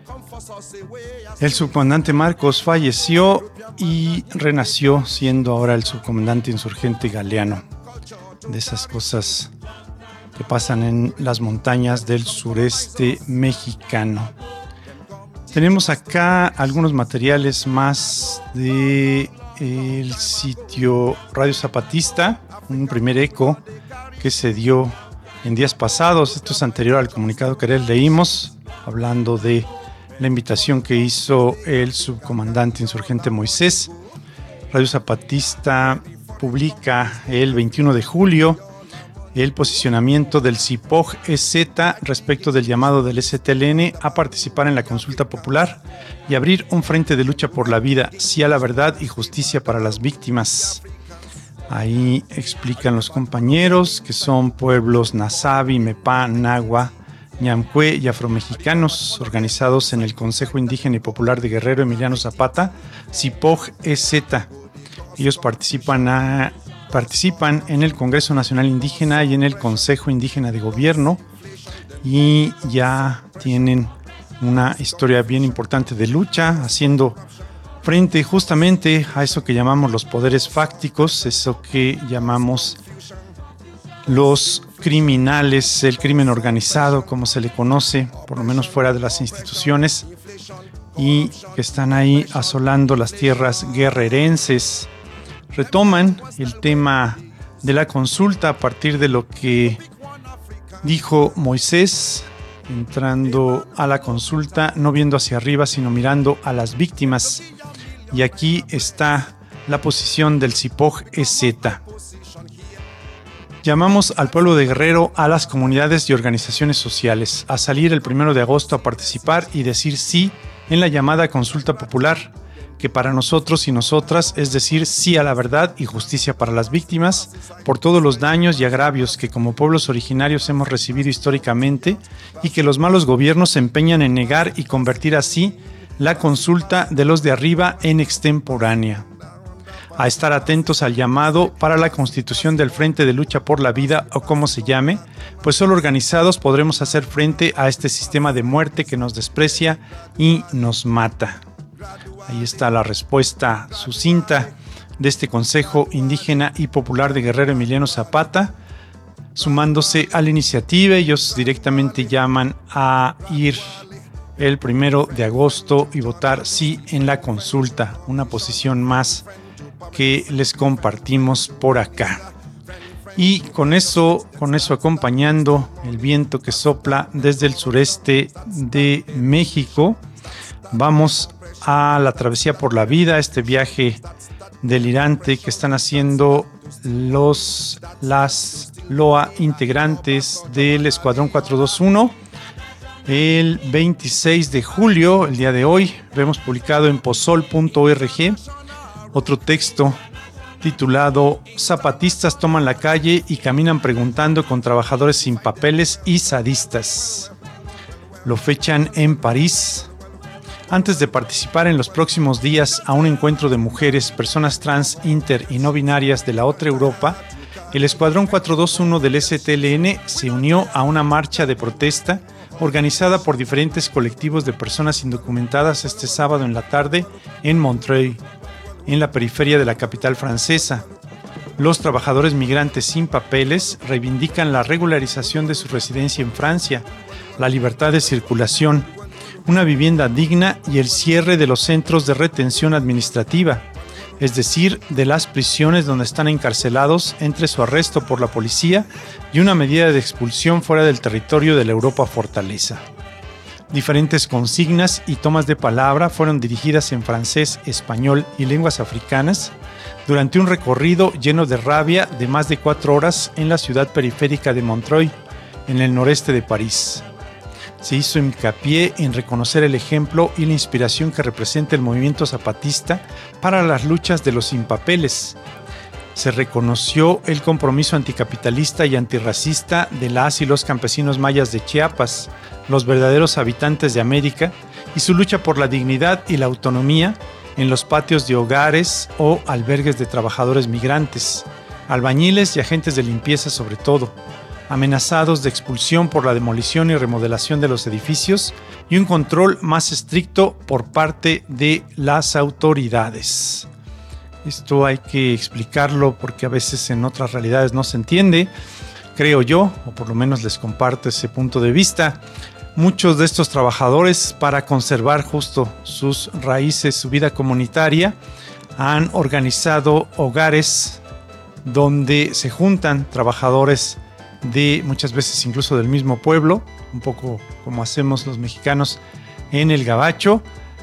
el subcomandante Marcos falleció y renació siendo ahora el subcomandante insurgente Galeano. De esas cosas que pasan en las montañas del sureste mexicano. Tenemos acá algunos materiales más de el sitio Radio Zapatista, un primer eco que se dio en días pasados. Esto es anterior al comunicado que les leímos, hablando de la invitación que hizo el subcomandante insurgente Moisés. Radio Zapatista publica el 21 de julio el posicionamiento del CIPOG-EZ respecto del llamado del STLN a participar en la consulta popular y abrir un frente de lucha por la vida, sí a la verdad y justicia para las víctimas. Ahí explican los compañeros que son pueblos Nasabi, Mepá, Nahua, Ñamcue y afromexicanos organizados en el Consejo Indígena y Popular de Guerrero Emiliano Zapata, CIPOG-EZ. Ellos participan en el Congreso Nacional Indígena y en el Consejo Indígena de Gobierno y ya tienen una historia bien importante de lucha, haciendo frente justamente a eso que llamamos los poderes fácticos, eso que llamamos los criminales, el crimen organizado, como se le conoce, por lo menos fuera de las instituciones, y que están ahí asolando las tierras guerrerenses. Retoman el tema de la consulta a partir de lo que dijo Moisés, entrando a la consulta, no viendo hacia arriba, sino mirando a las víctimas. Y aquí está la posición del CIPOG-EZ. Llamamos al pueblo de Guerrero, a las comunidades y organizaciones sociales, a salir el 1 de agosto a participar y decir sí en la llamada consulta popular, que para nosotros y nosotras es decir sí a la verdad y justicia para las víctimas por todos los daños y agravios que como pueblos originarios hemos recibido históricamente y que los malos gobiernos se empeñan en negar y convertir así la consulta de los de arriba en extemporánea. A estar atentos al llamado para la constitución del Frente de Lucha por la Vida o como se llame, pues solo organizados podremos hacer frente a este sistema de muerte que nos desprecia y nos mata. Ahí está la respuesta sucinta de este Consejo Indígena y Popular de Guerrero Emiliano Zapata, sumándose a la iniciativa. Ellos directamente llaman a ir el 1 de agosto y votar sí en la consulta, una posición más que les compartimos por acá. Y con eso acompañando el viento que sopla desde el sureste de México, vamos a la travesía por la vida, este viaje delirante que están haciendo las LOA integrantes del Escuadrón 421. El 26 de julio, el día de hoy, vemos publicado en pozol.org otro texto titulado Zapatistas toman la calle y caminan preguntando con trabajadores sin papeles y sadistas. Lo fechan en París. Antes de participar en los próximos días a un encuentro de mujeres, personas trans, inter y no binarias de la otra Europa, el Escuadrón 421 del STLN se unió a una marcha de protesta organizada por diferentes colectivos de personas indocumentadas este sábado en la tarde en Montreuil, en la periferia de la capital francesa. Los trabajadores migrantes sin papeles reivindican la regularización de su residencia en Francia, la libertad de circulación, una vivienda digna y el cierre de los centros de retención administrativa, es decir, de las prisiones donde están encarcelados entre su arresto por la policía y una medida de expulsión fuera del territorio de la Europa Fortaleza. Diferentes consignas y tomas de palabra fueron dirigidas en francés, español y lenguas africanas durante un recorrido lleno de rabia de más de 4 horas en la ciudad periférica de Montreuil, en el noreste de París. Se hizo hincapié en reconocer el ejemplo y la inspiración que representa el movimiento zapatista para las luchas de los sin papeles. Se reconoció el compromiso anticapitalista y antirracista de las y los campesinos mayas de Chiapas, los verdaderos habitantes de América, y su lucha por la dignidad y la autonomía en los patios de hogares o albergues de trabajadores migrantes, albañiles y agentes de limpieza sobre todo, amenazados de expulsión por la demolición y remodelación de los edificios y un control más estricto por parte de las autoridades. Esto hay que explicarlo porque a veces en otras realidades no se entiende, creo yo, o por lo menos les comparto ese punto de vista. Muchos de estos trabajadores, para conservar justo sus raíces, su vida comunitaria, han organizado hogares donde se juntan trabajadores de muchas veces incluso del mismo pueblo, un poco como hacemos los mexicanos en el Gabacho,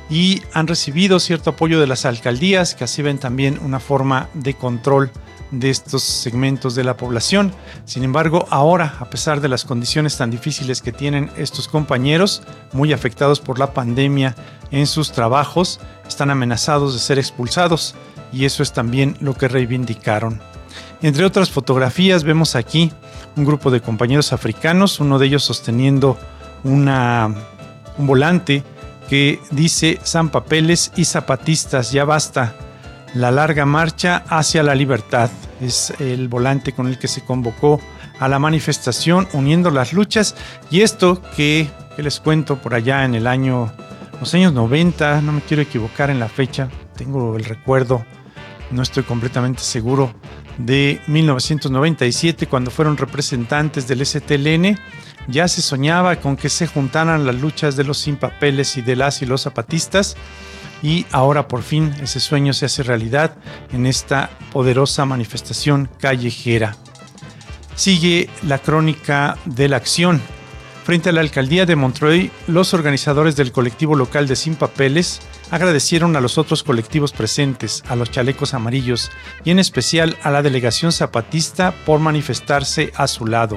y han recibido cierto apoyo de las alcaldías, que así ven también una forma de control de estos segmentos de la población. Sin embargo, ahora, a pesar de las condiciones tan difíciles que tienen estos compañeros, muy afectados por la pandemia en sus trabajos, están amenazados de ser expulsados, y eso es también lo que reivindicaron. Entre otras fotografías vemos aquí un grupo de compañeros africanos, uno de ellos sosteniendo un volante que dice "San papeles y zapatistas, ya basta, la larga marcha hacia la libertad". Es el volante con el que se convocó a la manifestación, uniendo las luchas. Y esto que les cuento por allá en los años 90, no me quiero equivocar en la fecha, tengo el recuerdo, no estoy completamente seguro, de 1997, cuando fueron representantes del STLN, ya se soñaba con que se juntaran las luchas de los sin papeles y de las y los zapatistas, y ahora por fin ese sueño se hace realidad en esta poderosa manifestación callejera. Sigue la crónica de la acción. Frente a la alcaldía de Montreuil, los organizadores del colectivo local de Sin Papeles agradecieron a los otros colectivos presentes, a los chalecos amarillos y en especial a la delegación zapatista por manifestarse a su lado.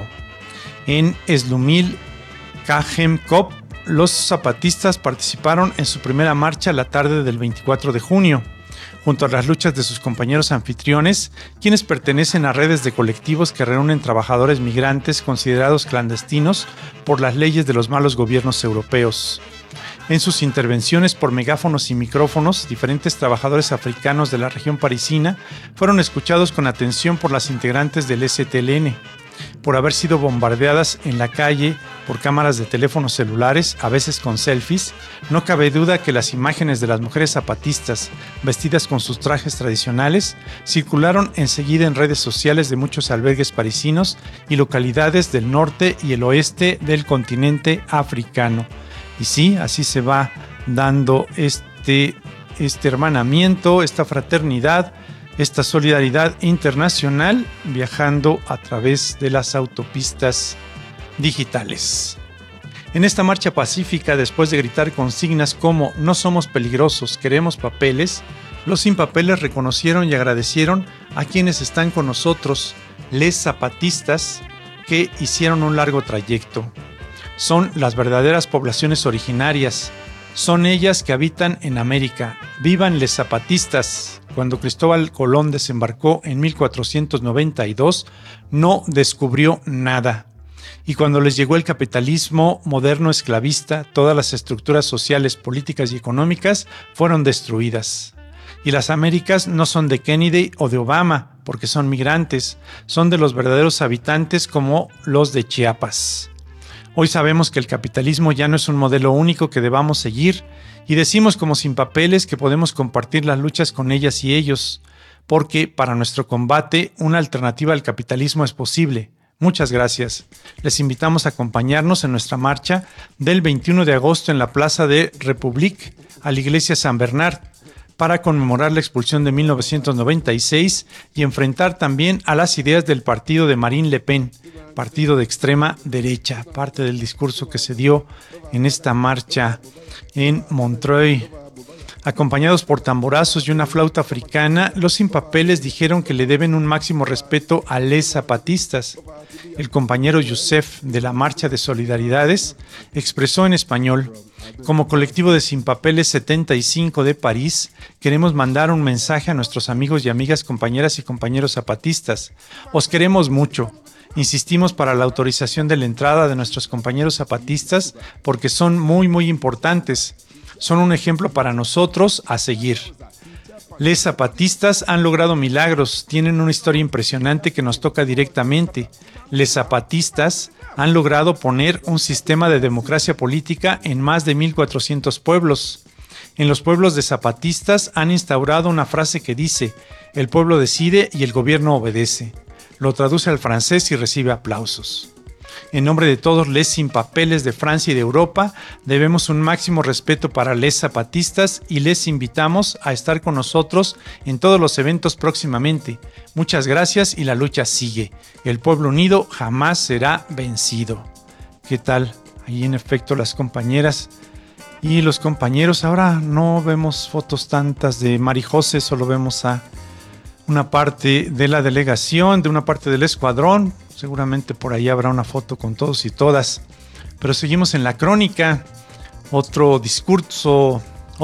En Slumil Kajemkop, los zapatistas participaron en su primera marcha la tarde del 24 de junio, junto a las luchas de sus compañeros anfitriones, quienes pertenecen a redes de colectivos que reúnen trabajadores migrantes considerados clandestinos por las leyes de los malos gobiernos europeos. En sus intervenciones por megáfonos y micrófonos, diferentes trabajadores africanos de la región parisina fueron escuchados con atención por las integrantes del STLN. Por haber sido bombardeadas en la calle por cámaras de teléfonos celulares, a veces con selfies, no cabe duda que las imágenes de las mujeres zapatistas, vestidas con sus trajes tradicionales, circularon enseguida en redes sociales de muchos albergues parisinos y localidades del norte y el oeste del continente africano. Y sí, así se va dando este hermanamiento, esta fraternidad, esta solidaridad internacional, viajando a través de las autopistas digitales. En esta marcha pacífica, después de gritar consignas como "no somos peligrosos, queremos papeles", los sin papeles reconocieron y agradecieron a quienes están con nosotros, les zapatistas, que hicieron un largo trayecto. Son las verdaderas poblaciones originarias, son ellas que habitan en América. ¡Vivan les zapatistas! Cuando Cristóbal Colón desembarcó en 1492, no descubrió nada. Y cuando les llegó el capitalismo moderno esclavista, todas las estructuras sociales, políticas y económicas fueron destruidas. Y las Américas no son de Kennedy o de Obama, porque son migrantes, son de los verdaderos habitantes como los de Chiapas. Hoy sabemos que el capitalismo ya no es un modelo único que debamos seguir, y decimos como Sin Papeles que podemos compartir las luchas con ellas y ellos, porque para nuestro combate una alternativa al capitalismo es posible, Muchas gracias. Les invitamos a acompañarnos en nuestra marcha del 21 de agosto en la Plaza de Republique a la Iglesia San Bernard para conmemorar la expulsión de 1996 y enfrentar también a las ideas del partido de Marine Le Pen, partido de extrema derecha, parte del discurso que se dio en esta marcha en Montreuil. Acompañados por tamborazos y una flauta africana, los sin papeles dijeron que le deben un máximo respeto a les zapatistas. El compañero Youssef de la Marcha de Solidaridades expresó en español: como colectivo de sin papeles 75 de París, queremos mandar un mensaje a nuestros amigos y amigas, compañeras y compañeros zapatistas. Os queremos mucho. Insistimos para la autorización de la entrada de nuestros compañeros zapatistas porque son muy importantes. Son un ejemplo para nosotros a seguir. Les zapatistas han logrado milagros, tienen una historia impresionante que nos toca directamente. Les zapatistas han logrado poner un sistema de democracia política en más de 1,400 pueblos. En los pueblos de zapatistas han instaurado una frase que dice: el pueblo decide y el gobierno obedece. Lo traduce al francés y recibe aplausos. En nombre de todos les sin papeles de Francia y de Europa, debemos un máximo respeto para les zapatistas y les invitamos a estar con nosotros en todos los eventos próximamente. Muchas gracias y la lucha sigue. El pueblo unido jamás será vencido. ¿Qué tal? Ahí en efecto las compañeras y los compañeros. Ahora no vemos fotos tantas de Marijose, solo vemos a una parte de la delegación, de una parte del escuadrón. Seguramente por ahí habrá una foto con todos y todas. Pero seguimos en la crónica. Otro discurso.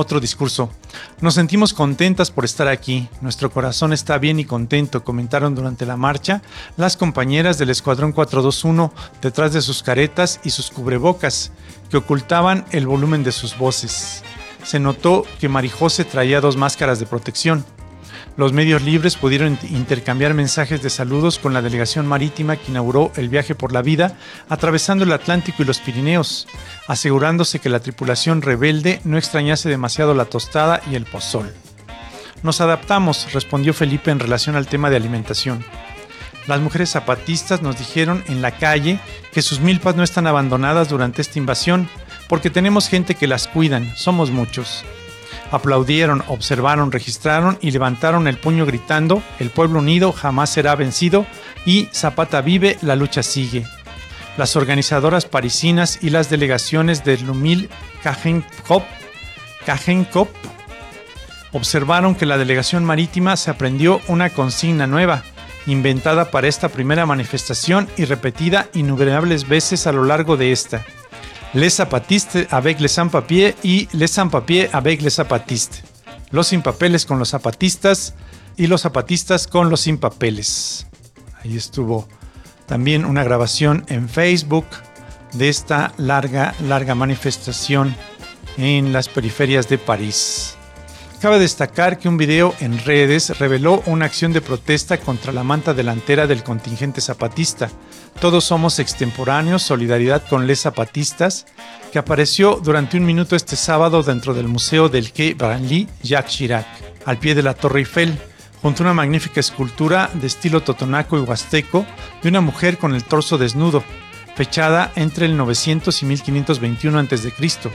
Nos sentimos contentas por estar aquí. Nuestro corazón está bien y contento, comentaron durante la marcha las compañeras del Escuadrón 421 detrás de sus caretas y sus cubrebocas, que ocultaban el volumen de sus voces. Se notó que Marijose traía 2 máscaras de protección. Los medios libres pudieron intercambiar mensajes de saludos con la delegación marítima que inauguró el viaje por la vida, atravesando el Atlántico y los Pirineos, asegurándose que la tripulación rebelde no extrañase demasiado la tostada y el pozol. Nos adaptamos, respondió Felipe en relación al tema de alimentación. Las mujeres zapatistas nos dijeron en la calle que sus milpas no están abandonadas durante esta invasión, porque tenemos gente que las cuidan, somos muchos. Aplaudieron, observaron, registraron y levantaron el puño gritando: el pueblo unido jamás será vencido y Zapata vive, la lucha sigue. Las organizadoras parisinas y las delegaciones del Lumil Cagencop observaron que la delegación marítima se aprendió una consigna nueva, inventada para esta primera manifestación y repetida innumerables veces a lo largo de esta: les zapatistes avec les sans-papiers y les sans-papiers avec les zapatistes. Los sin papeles con los zapatistas y los zapatistas con los sin papeles. Ahí estuvo también una grabación en Facebook de esta larga manifestación en las periferias de París. Cabe destacar que un video en redes reveló una acción de protesta contra la manta delantera del contingente zapatista. Todos somos extemporáneos, solidaridad con les zapatistas, que apareció durante un minuto este sábado dentro del Museo del Quai Branly Jacques Chirac, al pie de la Torre Eiffel, junto a una magnífica escultura de estilo totonaco y huasteco de una mujer con el torso desnudo, fechada entre el 900 y 1521 a.C.,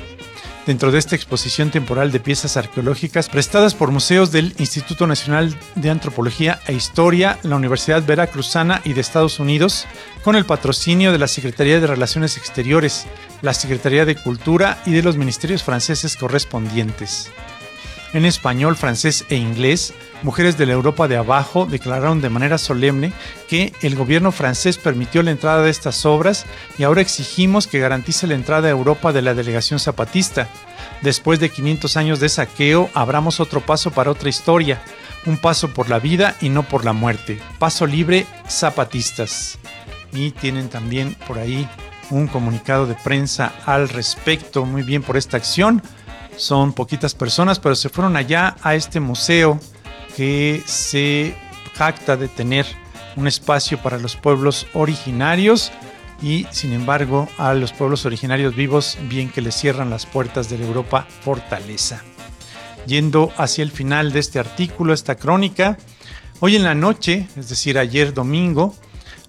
dentro de esta exposición temporal de piezas arqueológicas prestadas por museos del Instituto Nacional de Antropología e Historia, la Universidad Veracruzana y de Estados Unidos, con el patrocinio de la Secretaría de Relaciones Exteriores, la Secretaría de Cultura y de los ministerios franceses correspondientes. En español, francés e inglés, mujeres de la Europa de abajo declararon de manera solemne que el gobierno francés permitió la entrada de estas obras y ahora exigimos que garantice la entrada a Europa de la delegación zapatista. Después de 500 años de saqueo, abramos otro paso para otra historia, un paso por la vida y no por la muerte. Paso libre, zapatistas. Y tienen también por ahí un comunicado de prensa al respecto. Muy bien por esta acción. Son poquitas personas, pero se fueron allá a este museo que se jacta de tener un espacio para los pueblos originarios y, sin embargo, a los pueblos originarios vivos, bien que les cierran las puertas de la Europa fortaleza. Yendo hacia el final de este artículo, esta crónica, hoy en la noche, es decir, ayer domingo,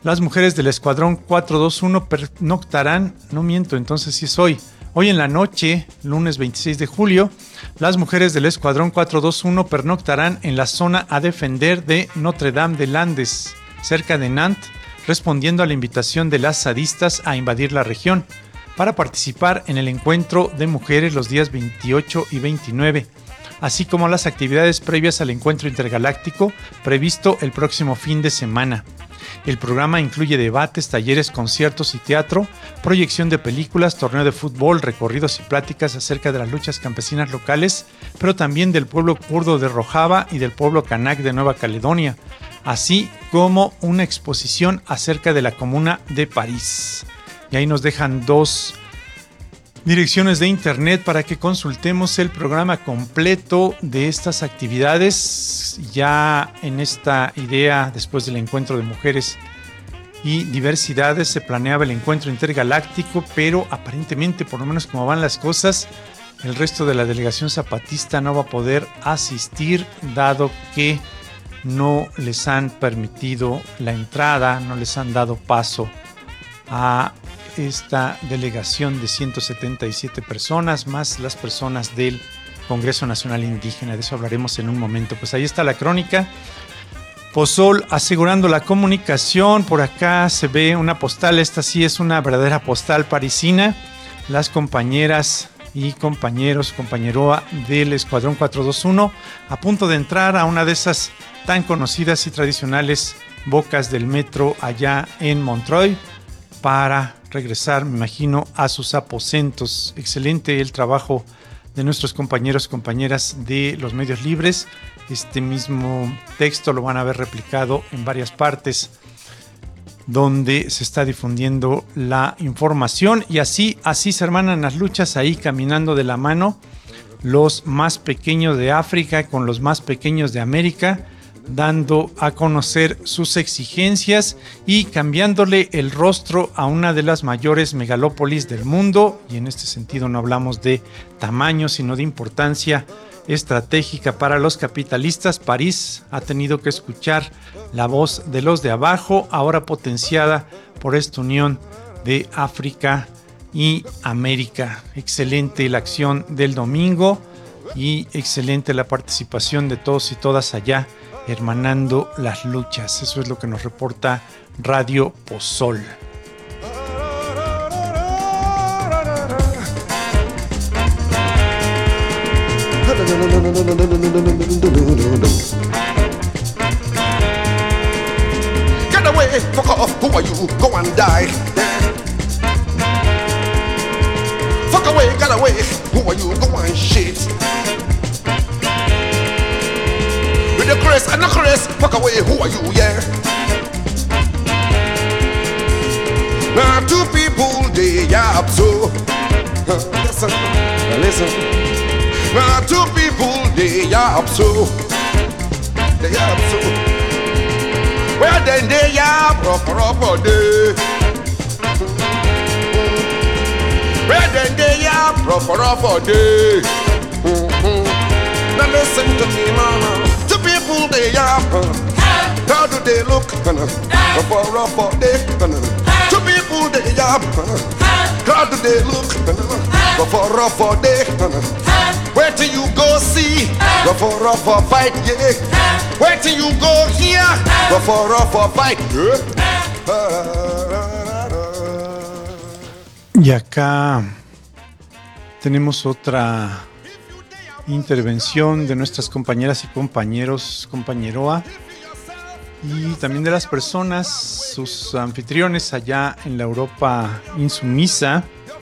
Las mujeres del Escuadrón 421 pernoctarán, no miento, entonces sí es hoy. Hoy en la noche, lunes 26 de julio, las mujeres del Escuadrón 421 pernoctarán en la zona a defender de Notre-Dame-des-Landes, cerca de Nantes, respondiendo a la invitación de las zadistas a invadir la región, para participar en el encuentro de mujeres los días 28 y 29, así como las actividades previas al encuentro intergaláctico previsto el próximo fin de semana. El programa incluye debates, talleres, conciertos y teatro, proyección de películas, torneo de fútbol, recorridos y pláticas acerca de las luchas campesinas locales, pero también del pueblo kurdo de Rojava y del pueblo kanak de Nueva Caledonia, así como una exposición acerca de la Comuna de París. Y ahí nos dejan 2 direcciones de internet para que consultemos el programa completo de estas actividades. Ya en esta idea, después del encuentro de mujeres y diversidades, se planeaba el encuentro intergaláctico, pero aparentemente, por lo menos como van las cosas, el resto de la delegación zapatista no va a poder asistir, dado que no les han permitido la entrada, no les han dado paso a esta delegación de 177 personas, más las personas del Congreso Nacional Indígena. De eso hablaremos en un momento. Pues ahí está la crónica. Pozol asegurando la comunicación. Por acá se ve una postal. Esta sí es una verdadera postal parisina. Las compañeras y compañeros, compañeroa del Escuadrón 421, a punto de entrar a una de esas tan conocidas y tradicionales bocas del metro allá en Montreuil, para regresar, me imagino, a sus aposentos. Excelente el trabajo de nuestros compañeros, compañeras de los medios libres. Este mismo texto lo van a ver replicado en varias partes donde se está difundiendo la información, y así se hermanan las luchas, ahí caminando de la mano los más pequeños de África con los más pequeños de América, dando a conocer sus exigencias y cambiándole el rostro a una de las mayores megalópolis del mundo. Y en este sentido no hablamos de tamaño, sino de importancia estratégica para los capitalistas. París ha tenido que escuchar la voz de los de abajo, ahora potenciada por esta unión de África y América. Excelente la acción del domingo y excelente la participación de todos y todas allá, hermanando las luchas. Eso es lo que nos reporta Radio Pozol. Get away, fuck off, who are you? Go and die. Fuck away, get away, who are you? Go and shit. With the Chris and the Chris, fuck away, who are you, yeah? Now 2 people, they are so. Listen. Now 2 people, they are so. They are so. Well then they are proper day. Well then they are proper day. Now listen to me, mama. 2 people, they are. How do they look? Proper day. 2 people, they are. How do they look? Rough day. Where till you go see? Rough fight, yeah. Where till you go here? Rough fight, yeah. Y acá tenemos otra intervención de nuestras compañeras y compañeros, compañeroa, y también de las personas, sus anfitriones allá en la Europa insumisa.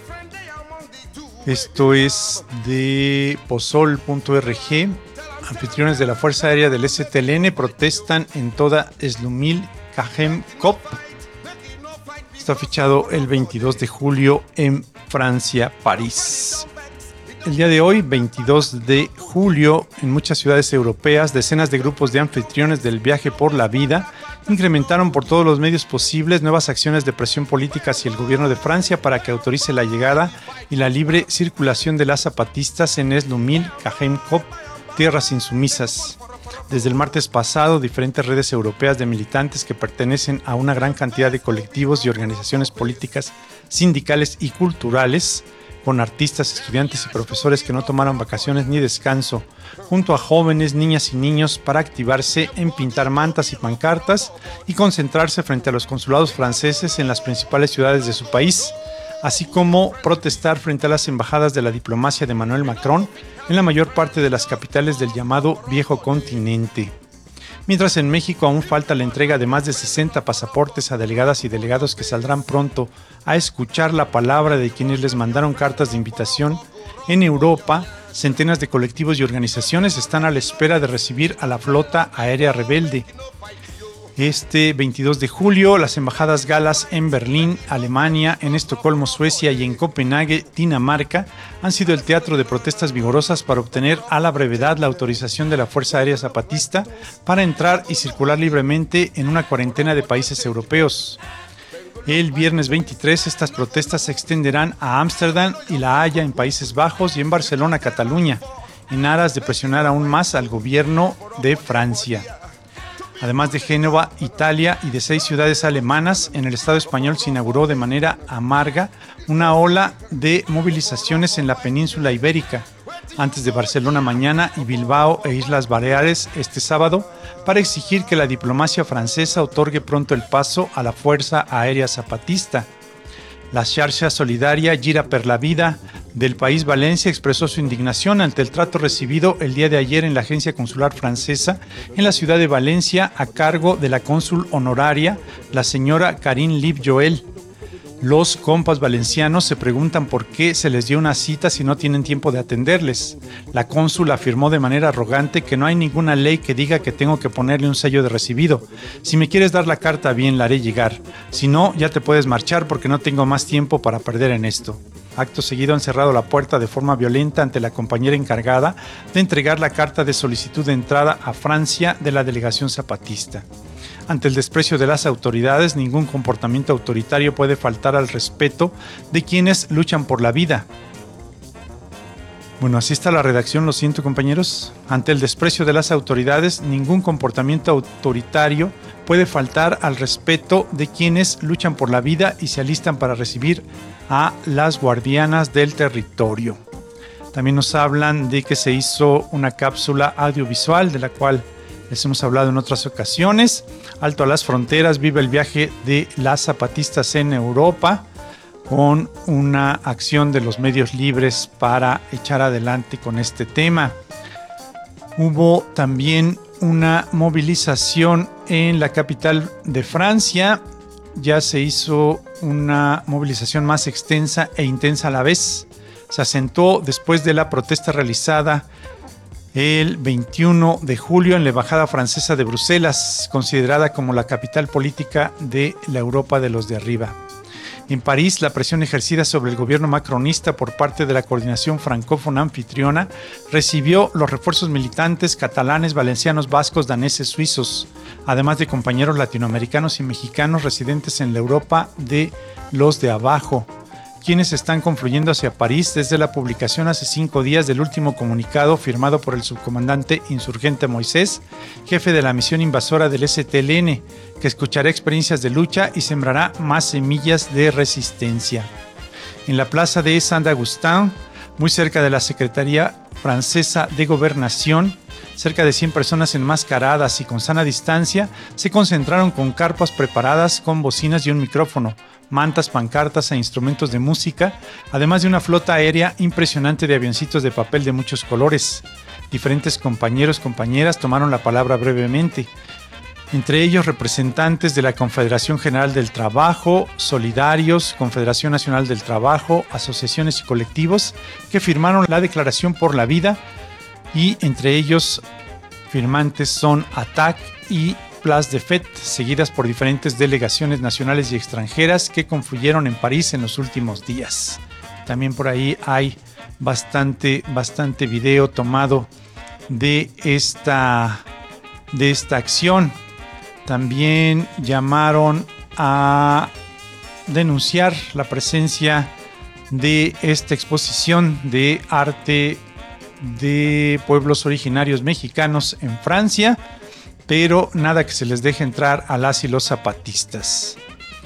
Esto es de pozol.org. Anfitriones de la Fuerza Aérea del STLN protestan en toda Slumil Kajem Kop. Está fichado el 22 de julio en Francia, París. El día de hoy, 22 de julio, en muchas ciudades europeas, decenas de grupos de anfitriones del Viaje por la Vida incrementaron por todos los medios posibles nuevas acciones de presión política hacia el gobierno de Francia para que autorice la llegada y la libre circulación de las zapatistas en Slumil Kajem Kop, tierras insumisas. Desde el martes pasado, diferentes redes europeas de militantes que pertenecen a una gran cantidad de colectivos y organizaciones políticas, sindicales y culturales, con artistas, estudiantes y profesores que no tomaron vacaciones ni descanso, junto a jóvenes, niñas y niños para activarse en pintar mantas y pancartas y concentrarse frente a los consulados franceses en las principales ciudades de su país, así como protestar frente a las embajadas de la diplomacia de Emmanuel Macron en la mayor parte de las capitales del llamado Viejo Continente. Mientras en México aún falta la entrega de más de 60 pasaportes a delegadas y delegados que saldrán pronto a escuchar la palabra de quienes les mandaron cartas de invitación, en Europa, centenas de colectivos y organizaciones están a la espera de recibir a la flota aérea rebelde. Este 22 de julio, las embajadas galas en Berlín, Alemania, en Estocolmo, Suecia y en Copenhague, Dinamarca, han sido el teatro de protestas vigorosas para obtener a la brevedad la autorización de la Fuerza Aérea Zapatista para entrar y circular libremente en una cuarentena de países europeos. El viernes 23, estas protestas se extenderán a Ámsterdam y La Haya en Países Bajos y en Barcelona, Cataluña, en aras de presionar aún más al gobierno de Francia. Además de Génova, Italia y de 6 ciudades alemanas, en el Estado español se inauguró de manera amarga una ola de movilizaciones en la península ibérica, antes de Barcelona mañana y Bilbao e Islas Baleares este sábado, para exigir que la diplomacia francesa otorgue pronto el paso a la Fuerza Aérea Zapatista. La Xarxa Solidaria Gira per la Vida del país Valencia expresó su indignación ante el trato recibido el día de ayer en la agencia consular francesa en la ciudad de Valencia a cargo de la cónsul honoraria, la señora Karine Liv-Joel. Los compas valencianos se preguntan por qué se les dio una cita si no tienen tiempo de atenderles. La cónsul afirmó de manera arrogante que no hay ninguna ley que diga que tengo que ponerle un sello de recibido. Si me quieres dar la carta, bien, la haré llegar. Si no, ya te puedes marchar porque no tengo más tiempo para perder en esto. Acto seguido han cerrado la puerta de forma violenta ante la compañera encargada de entregar la carta de solicitud de entrada a Francia de la delegación zapatista. Ante el desprecio de las autoridades, ningún comportamiento autoritario puede faltar al respeto de quienes luchan por la vida. Bueno, así está la redacción, lo siento compañeros. Ante el desprecio de las autoridades, ningún comportamiento autoritario puede faltar al respeto de quienes luchan por la vida y se alistan para recibir a las guardianas del territorio. También nos hablan de que se hizo una cápsula audiovisual de la cual les hemos hablado en otras ocasiones. Alto a las fronteras, vive el viaje de las zapatistas en Europa, con una acción de los medios libres para echar adelante con este tema. Hubo también una movilización en la capital de Francia. Ya se hizo una movilización más extensa e intensa a la vez. Se acentuó después de la protesta realizada el 21 de julio en la Embajada Francesa de Bruselas, considerada como la capital política de la Europa de los de arriba. En París, la presión ejercida sobre el gobierno macronista por parte de la coordinación francófona anfitriona recibió los refuerzos militantes catalanes, valencianos, vascos, daneses, suizos, además de compañeros latinoamericanos y mexicanos residentes en la Europa de los de abajo, quienes están confluyendo hacia París desde la publicación hace 5 días del último comunicado firmado por el subcomandante insurgente Moisés, jefe de la misión invasora del STLN, que escuchará experiencias de lucha y sembrará más semillas de resistencia. En la plaza de Saint-Augustin, muy cerca de la Secretaría Francesa de Gobernación, cerca de 100 personas enmascaradas y con sana distancia se concentraron con carpas preparadas con bocinas y un micrófono, mantas, pancartas e instrumentos de música, además de una flota aérea impresionante de avioncitos de papel de muchos colores. Diferentes compañeros, compañeras tomaron la palabra brevemente, entre ellos representantes de la Confederación General del Trabajo, Solidarios, Confederación Nacional del Trabajo, asociaciones y colectivos que firmaron la Declaración por la Vida, y entre ellos firmantes son ATTAC y Place des Fêtes, seguidas por diferentes delegaciones nacionales y extranjeras que confluyeron en París en los últimos días. También por ahí hay bastante video tomado de esta acción. También llamaron a denunciar la presencia de esta exposición de arte de pueblos originarios mexicanos en Francia, pero nada que se les deje entrar a las y los zapatistas.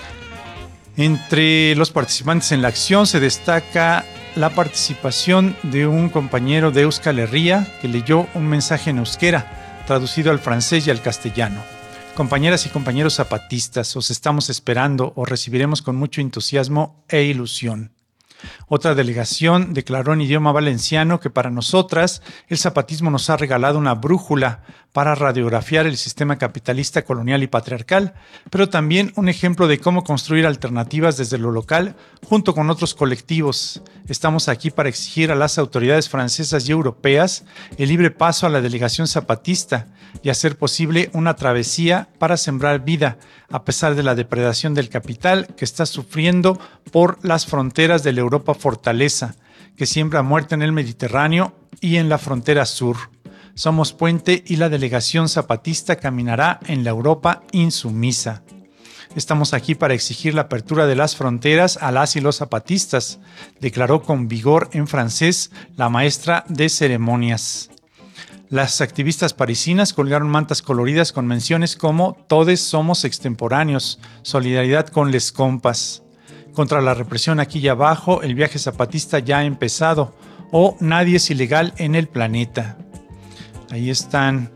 Entre los participantes en la acción se destaca la participación de un compañero de Euskal Herria que leyó un mensaje en euskera, traducido al francés y al castellano. Compañeras y compañeros zapatistas, os estamos esperando, os recibiremos con mucho entusiasmo e ilusión. Otra delegación declaró en idioma valenciano que para nosotras el zapatismo nos ha regalado una brújula para radiografiar el sistema capitalista, colonial y patriarcal, pero también un ejemplo de cómo construir alternativas desde lo local junto con otros colectivos. Estamos aquí para exigir a las autoridades francesas y europeas el libre paso a la delegación zapatista y hacer posible una travesía para sembrar vida, a pesar de la depredación del capital que está sufriendo por las fronteras de la Europa fortaleza, que siembra muerte en el Mediterráneo y en la frontera sur. Somos puente y la delegación zapatista caminará en la Europa insumisa. Estamos aquí para exigir la apertura de las fronteras a las y los zapatistas, declaró con vigor en francés la maestra de ceremonias. Las activistas parisinas colgaron mantas coloridas con menciones como «Todes somos extemporáneos», «Solidaridad con les compas», «Contra la represión aquí y abajo, el viaje zapatista ya ha empezado» o «Nadie es ilegal en el planeta». Ahí están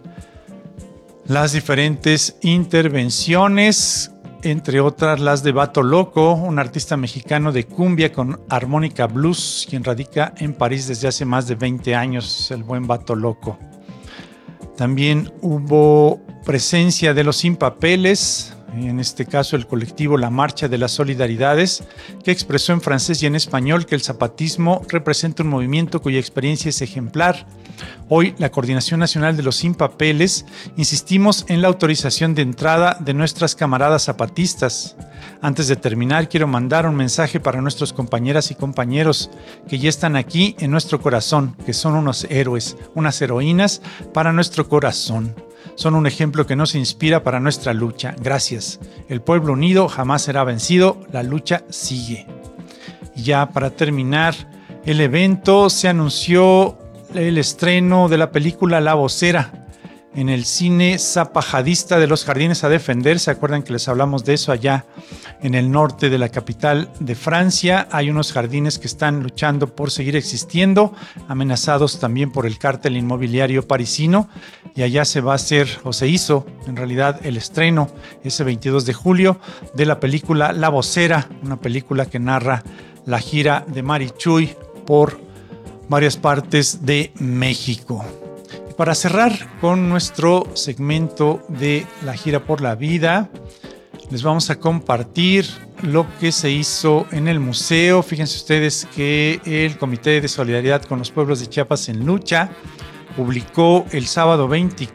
las diferentes intervenciones, entre otras las de Vato Loco, un artista mexicano de cumbia con armónica blues, quien radica en París desde hace más de 20 años, el buen Vato Loco. También hubo presencia de los Sin Papeles, en este caso el colectivo La Marcha de las Solidaridades, que expresó en francés y en español que el zapatismo representa un movimiento cuya experiencia es ejemplar. Hoy, la Coordinación Nacional de los Sin Papeles, insistimos en la autorización de entrada de nuestras camaradas zapatistas. Antes de terminar, quiero mandar un mensaje para nuestros compañeras y compañeros que ya están aquí en nuestro corazón, que son unos héroes, unas heroínas para nuestro corazón. Son un ejemplo que nos inspira para nuestra lucha. Gracias. El pueblo unido jamás será vencido. La lucha sigue. Y ya para terminar el evento, se anunció el estreno de la película La Vocera en el cine zapajadista de los Jardines a Defender. ¿Se acuerdan que les hablamos de eso allá en el norte de la capital de Francia? Hay unos jardines que están luchando por seguir existiendo, amenazados también por el cártel inmobiliario parisino, y allá se va a hacer, o se hizo en realidad, el estreno ese 22 de julio de la película La Vocera, una película que narra la gira de Marichuy por varias partes de México. Y para cerrar con nuestro segmento de la gira por la vida, les vamos a compartir lo que se hizo en el museo. Fíjense ustedes que el Comité de Solidaridad con los Pueblos de Chiapas en Lucha publicó el sábado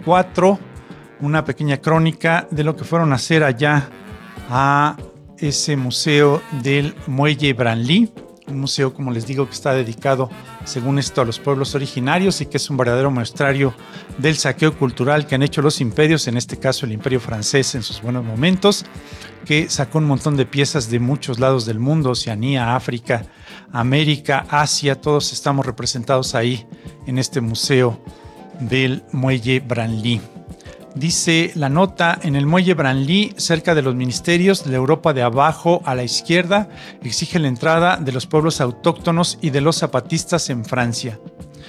24 una pequeña crónica de lo que fueron a hacer allá a ese museo del Muelle Branly. Un museo, como les digo, que está dedicado, según esto, a los pueblos originarios y que es un verdadero muestrario del saqueo cultural que han hecho los imperios, en este caso el imperio francés en sus buenos momentos, que sacó un montón de piezas de muchos lados del mundo, Oceanía, África, América, Asia, todos estamos representados ahí en este museo del Muelle Branly. Dice la nota, en el Muelle Branly, cerca de los ministerios, la Europa de abajo a la izquierda exige la entrada de los pueblos autóctonos y de los zapatistas en Francia.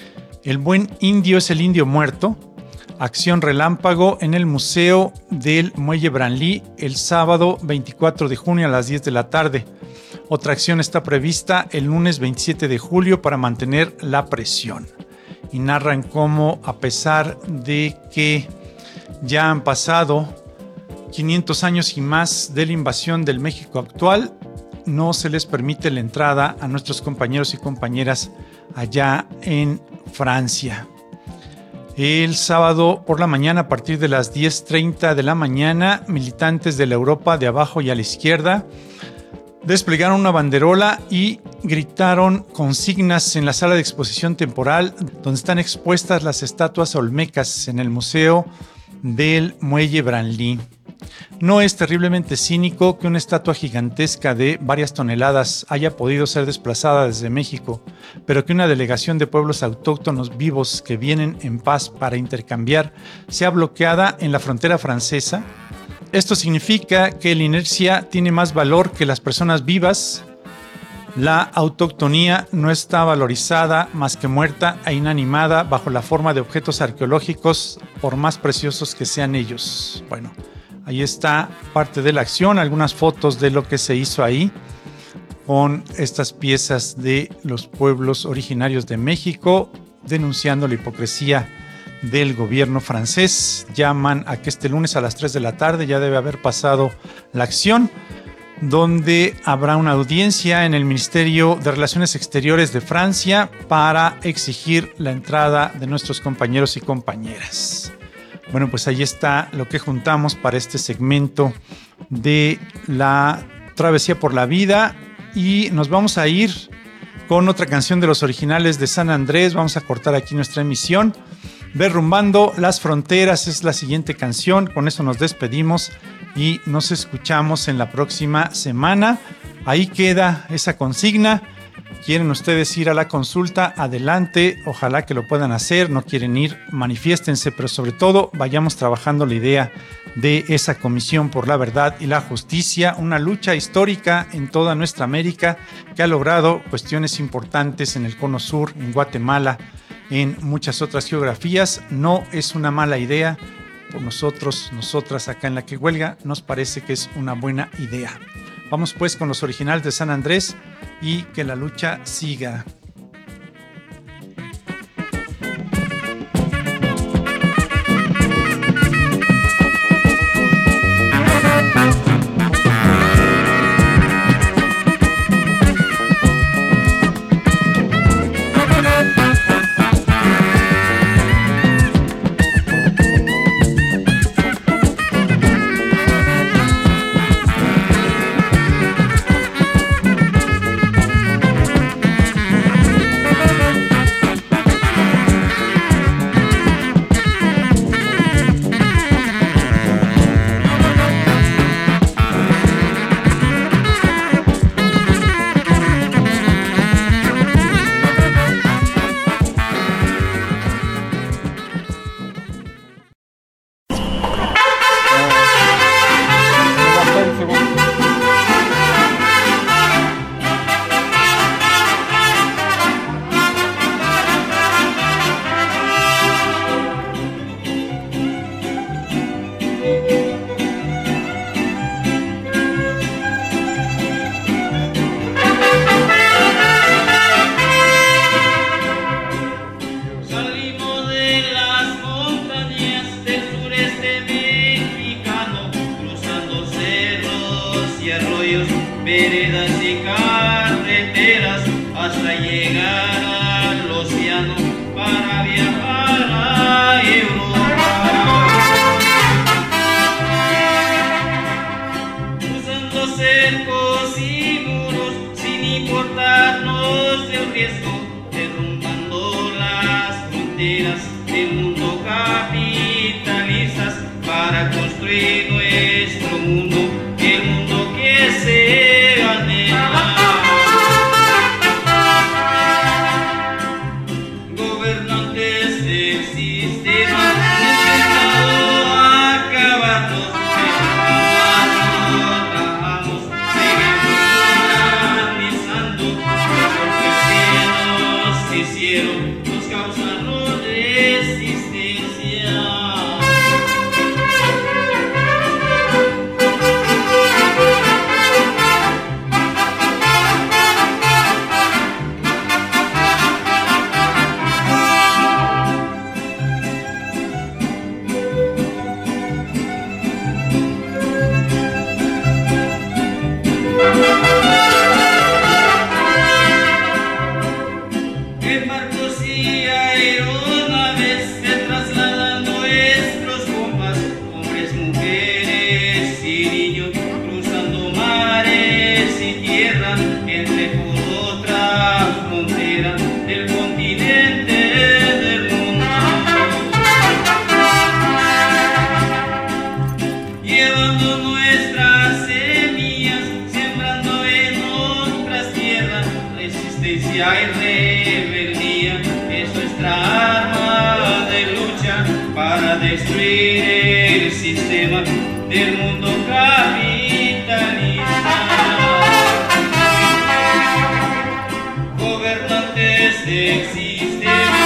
El buen indio es el indio muerto. Acción relámpago en el Museo del Muelle Branly el sábado 24 de junio a las 10 de la tarde. Otra acción está prevista el lunes 27 de julio para mantener la presión. Y narran cómo, a pesar de que ya han pasado 500 años y más de la invasión del México actual, no se les permite la entrada a nuestros compañeros y compañeras allá en Francia. El sábado por la mañana, a partir de las 10:30 de la mañana, militantes de la Europa de abajo y a la izquierda desplegaron una banderola y gritaron consignas en la sala de exposición temporal donde están expuestas las estatuas olmecas en el Museo del Muelle Branly. No es terriblemente cínico que una estatua gigantesca de varias toneladas haya podido ser desplazada desde México, pero que una delegación de pueblos autóctonos vivos que vienen en paz para intercambiar sea bloqueada en la frontera francesa. Esto significa que la inercia tiene más valor que las personas vivas. La autoctonía no está valorizada más que muerta e inanimada bajo la forma de objetos arqueológicos, por más preciosos que sean ellos. Bueno, ahí está parte de la acción, algunas fotos de lo que se hizo ahí con estas piezas de los pueblos originarios de México, denunciando la hipocresía del gobierno francés. Llaman a que este lunes a las 3 de la tarde ya debe haber pasado la acción, donde habrá una audiencia en el Ministerio de Relaciones Exteriores de Francia para exigir la entrada de nuestros compañeros y compañeras. Bueno, pues ahí está lo que juntamos para este segmento de la Travesía por la Vida, y nos vamos a ir con otra canción de los originales de San Andrés. Vamos a cortar aquí nuestra emisión. Derrumbando las fronteras es la siguiente canción. Con eso nos despedimos y nos escuchamos en la próxima semana. Ahí queda esa consigna. ¿Quieren ustedes ir a la consulta? Adelante, ojalá que lo puedan hacer. No quieren ir, manifiéstense, pero sobre todo vayamos trabajando la idea de esa Comisión por la Verdad y la Justicia, una lucha histórica en toda nuestra América que ha logrado cuestiones importantes en el Cono Sur, en Guatemala, en muchas otras geografías. No es una mala idea. Por nosotros, nosotras acá en La Que Huelga, nos parece que es una buena idea. Vamos pues con los originales de San Andrés y que la lucha siga. Llevando rebeldía es nuestra arma de lucha para destruir el sistema del mundo capitalista. Gobernantes del sistema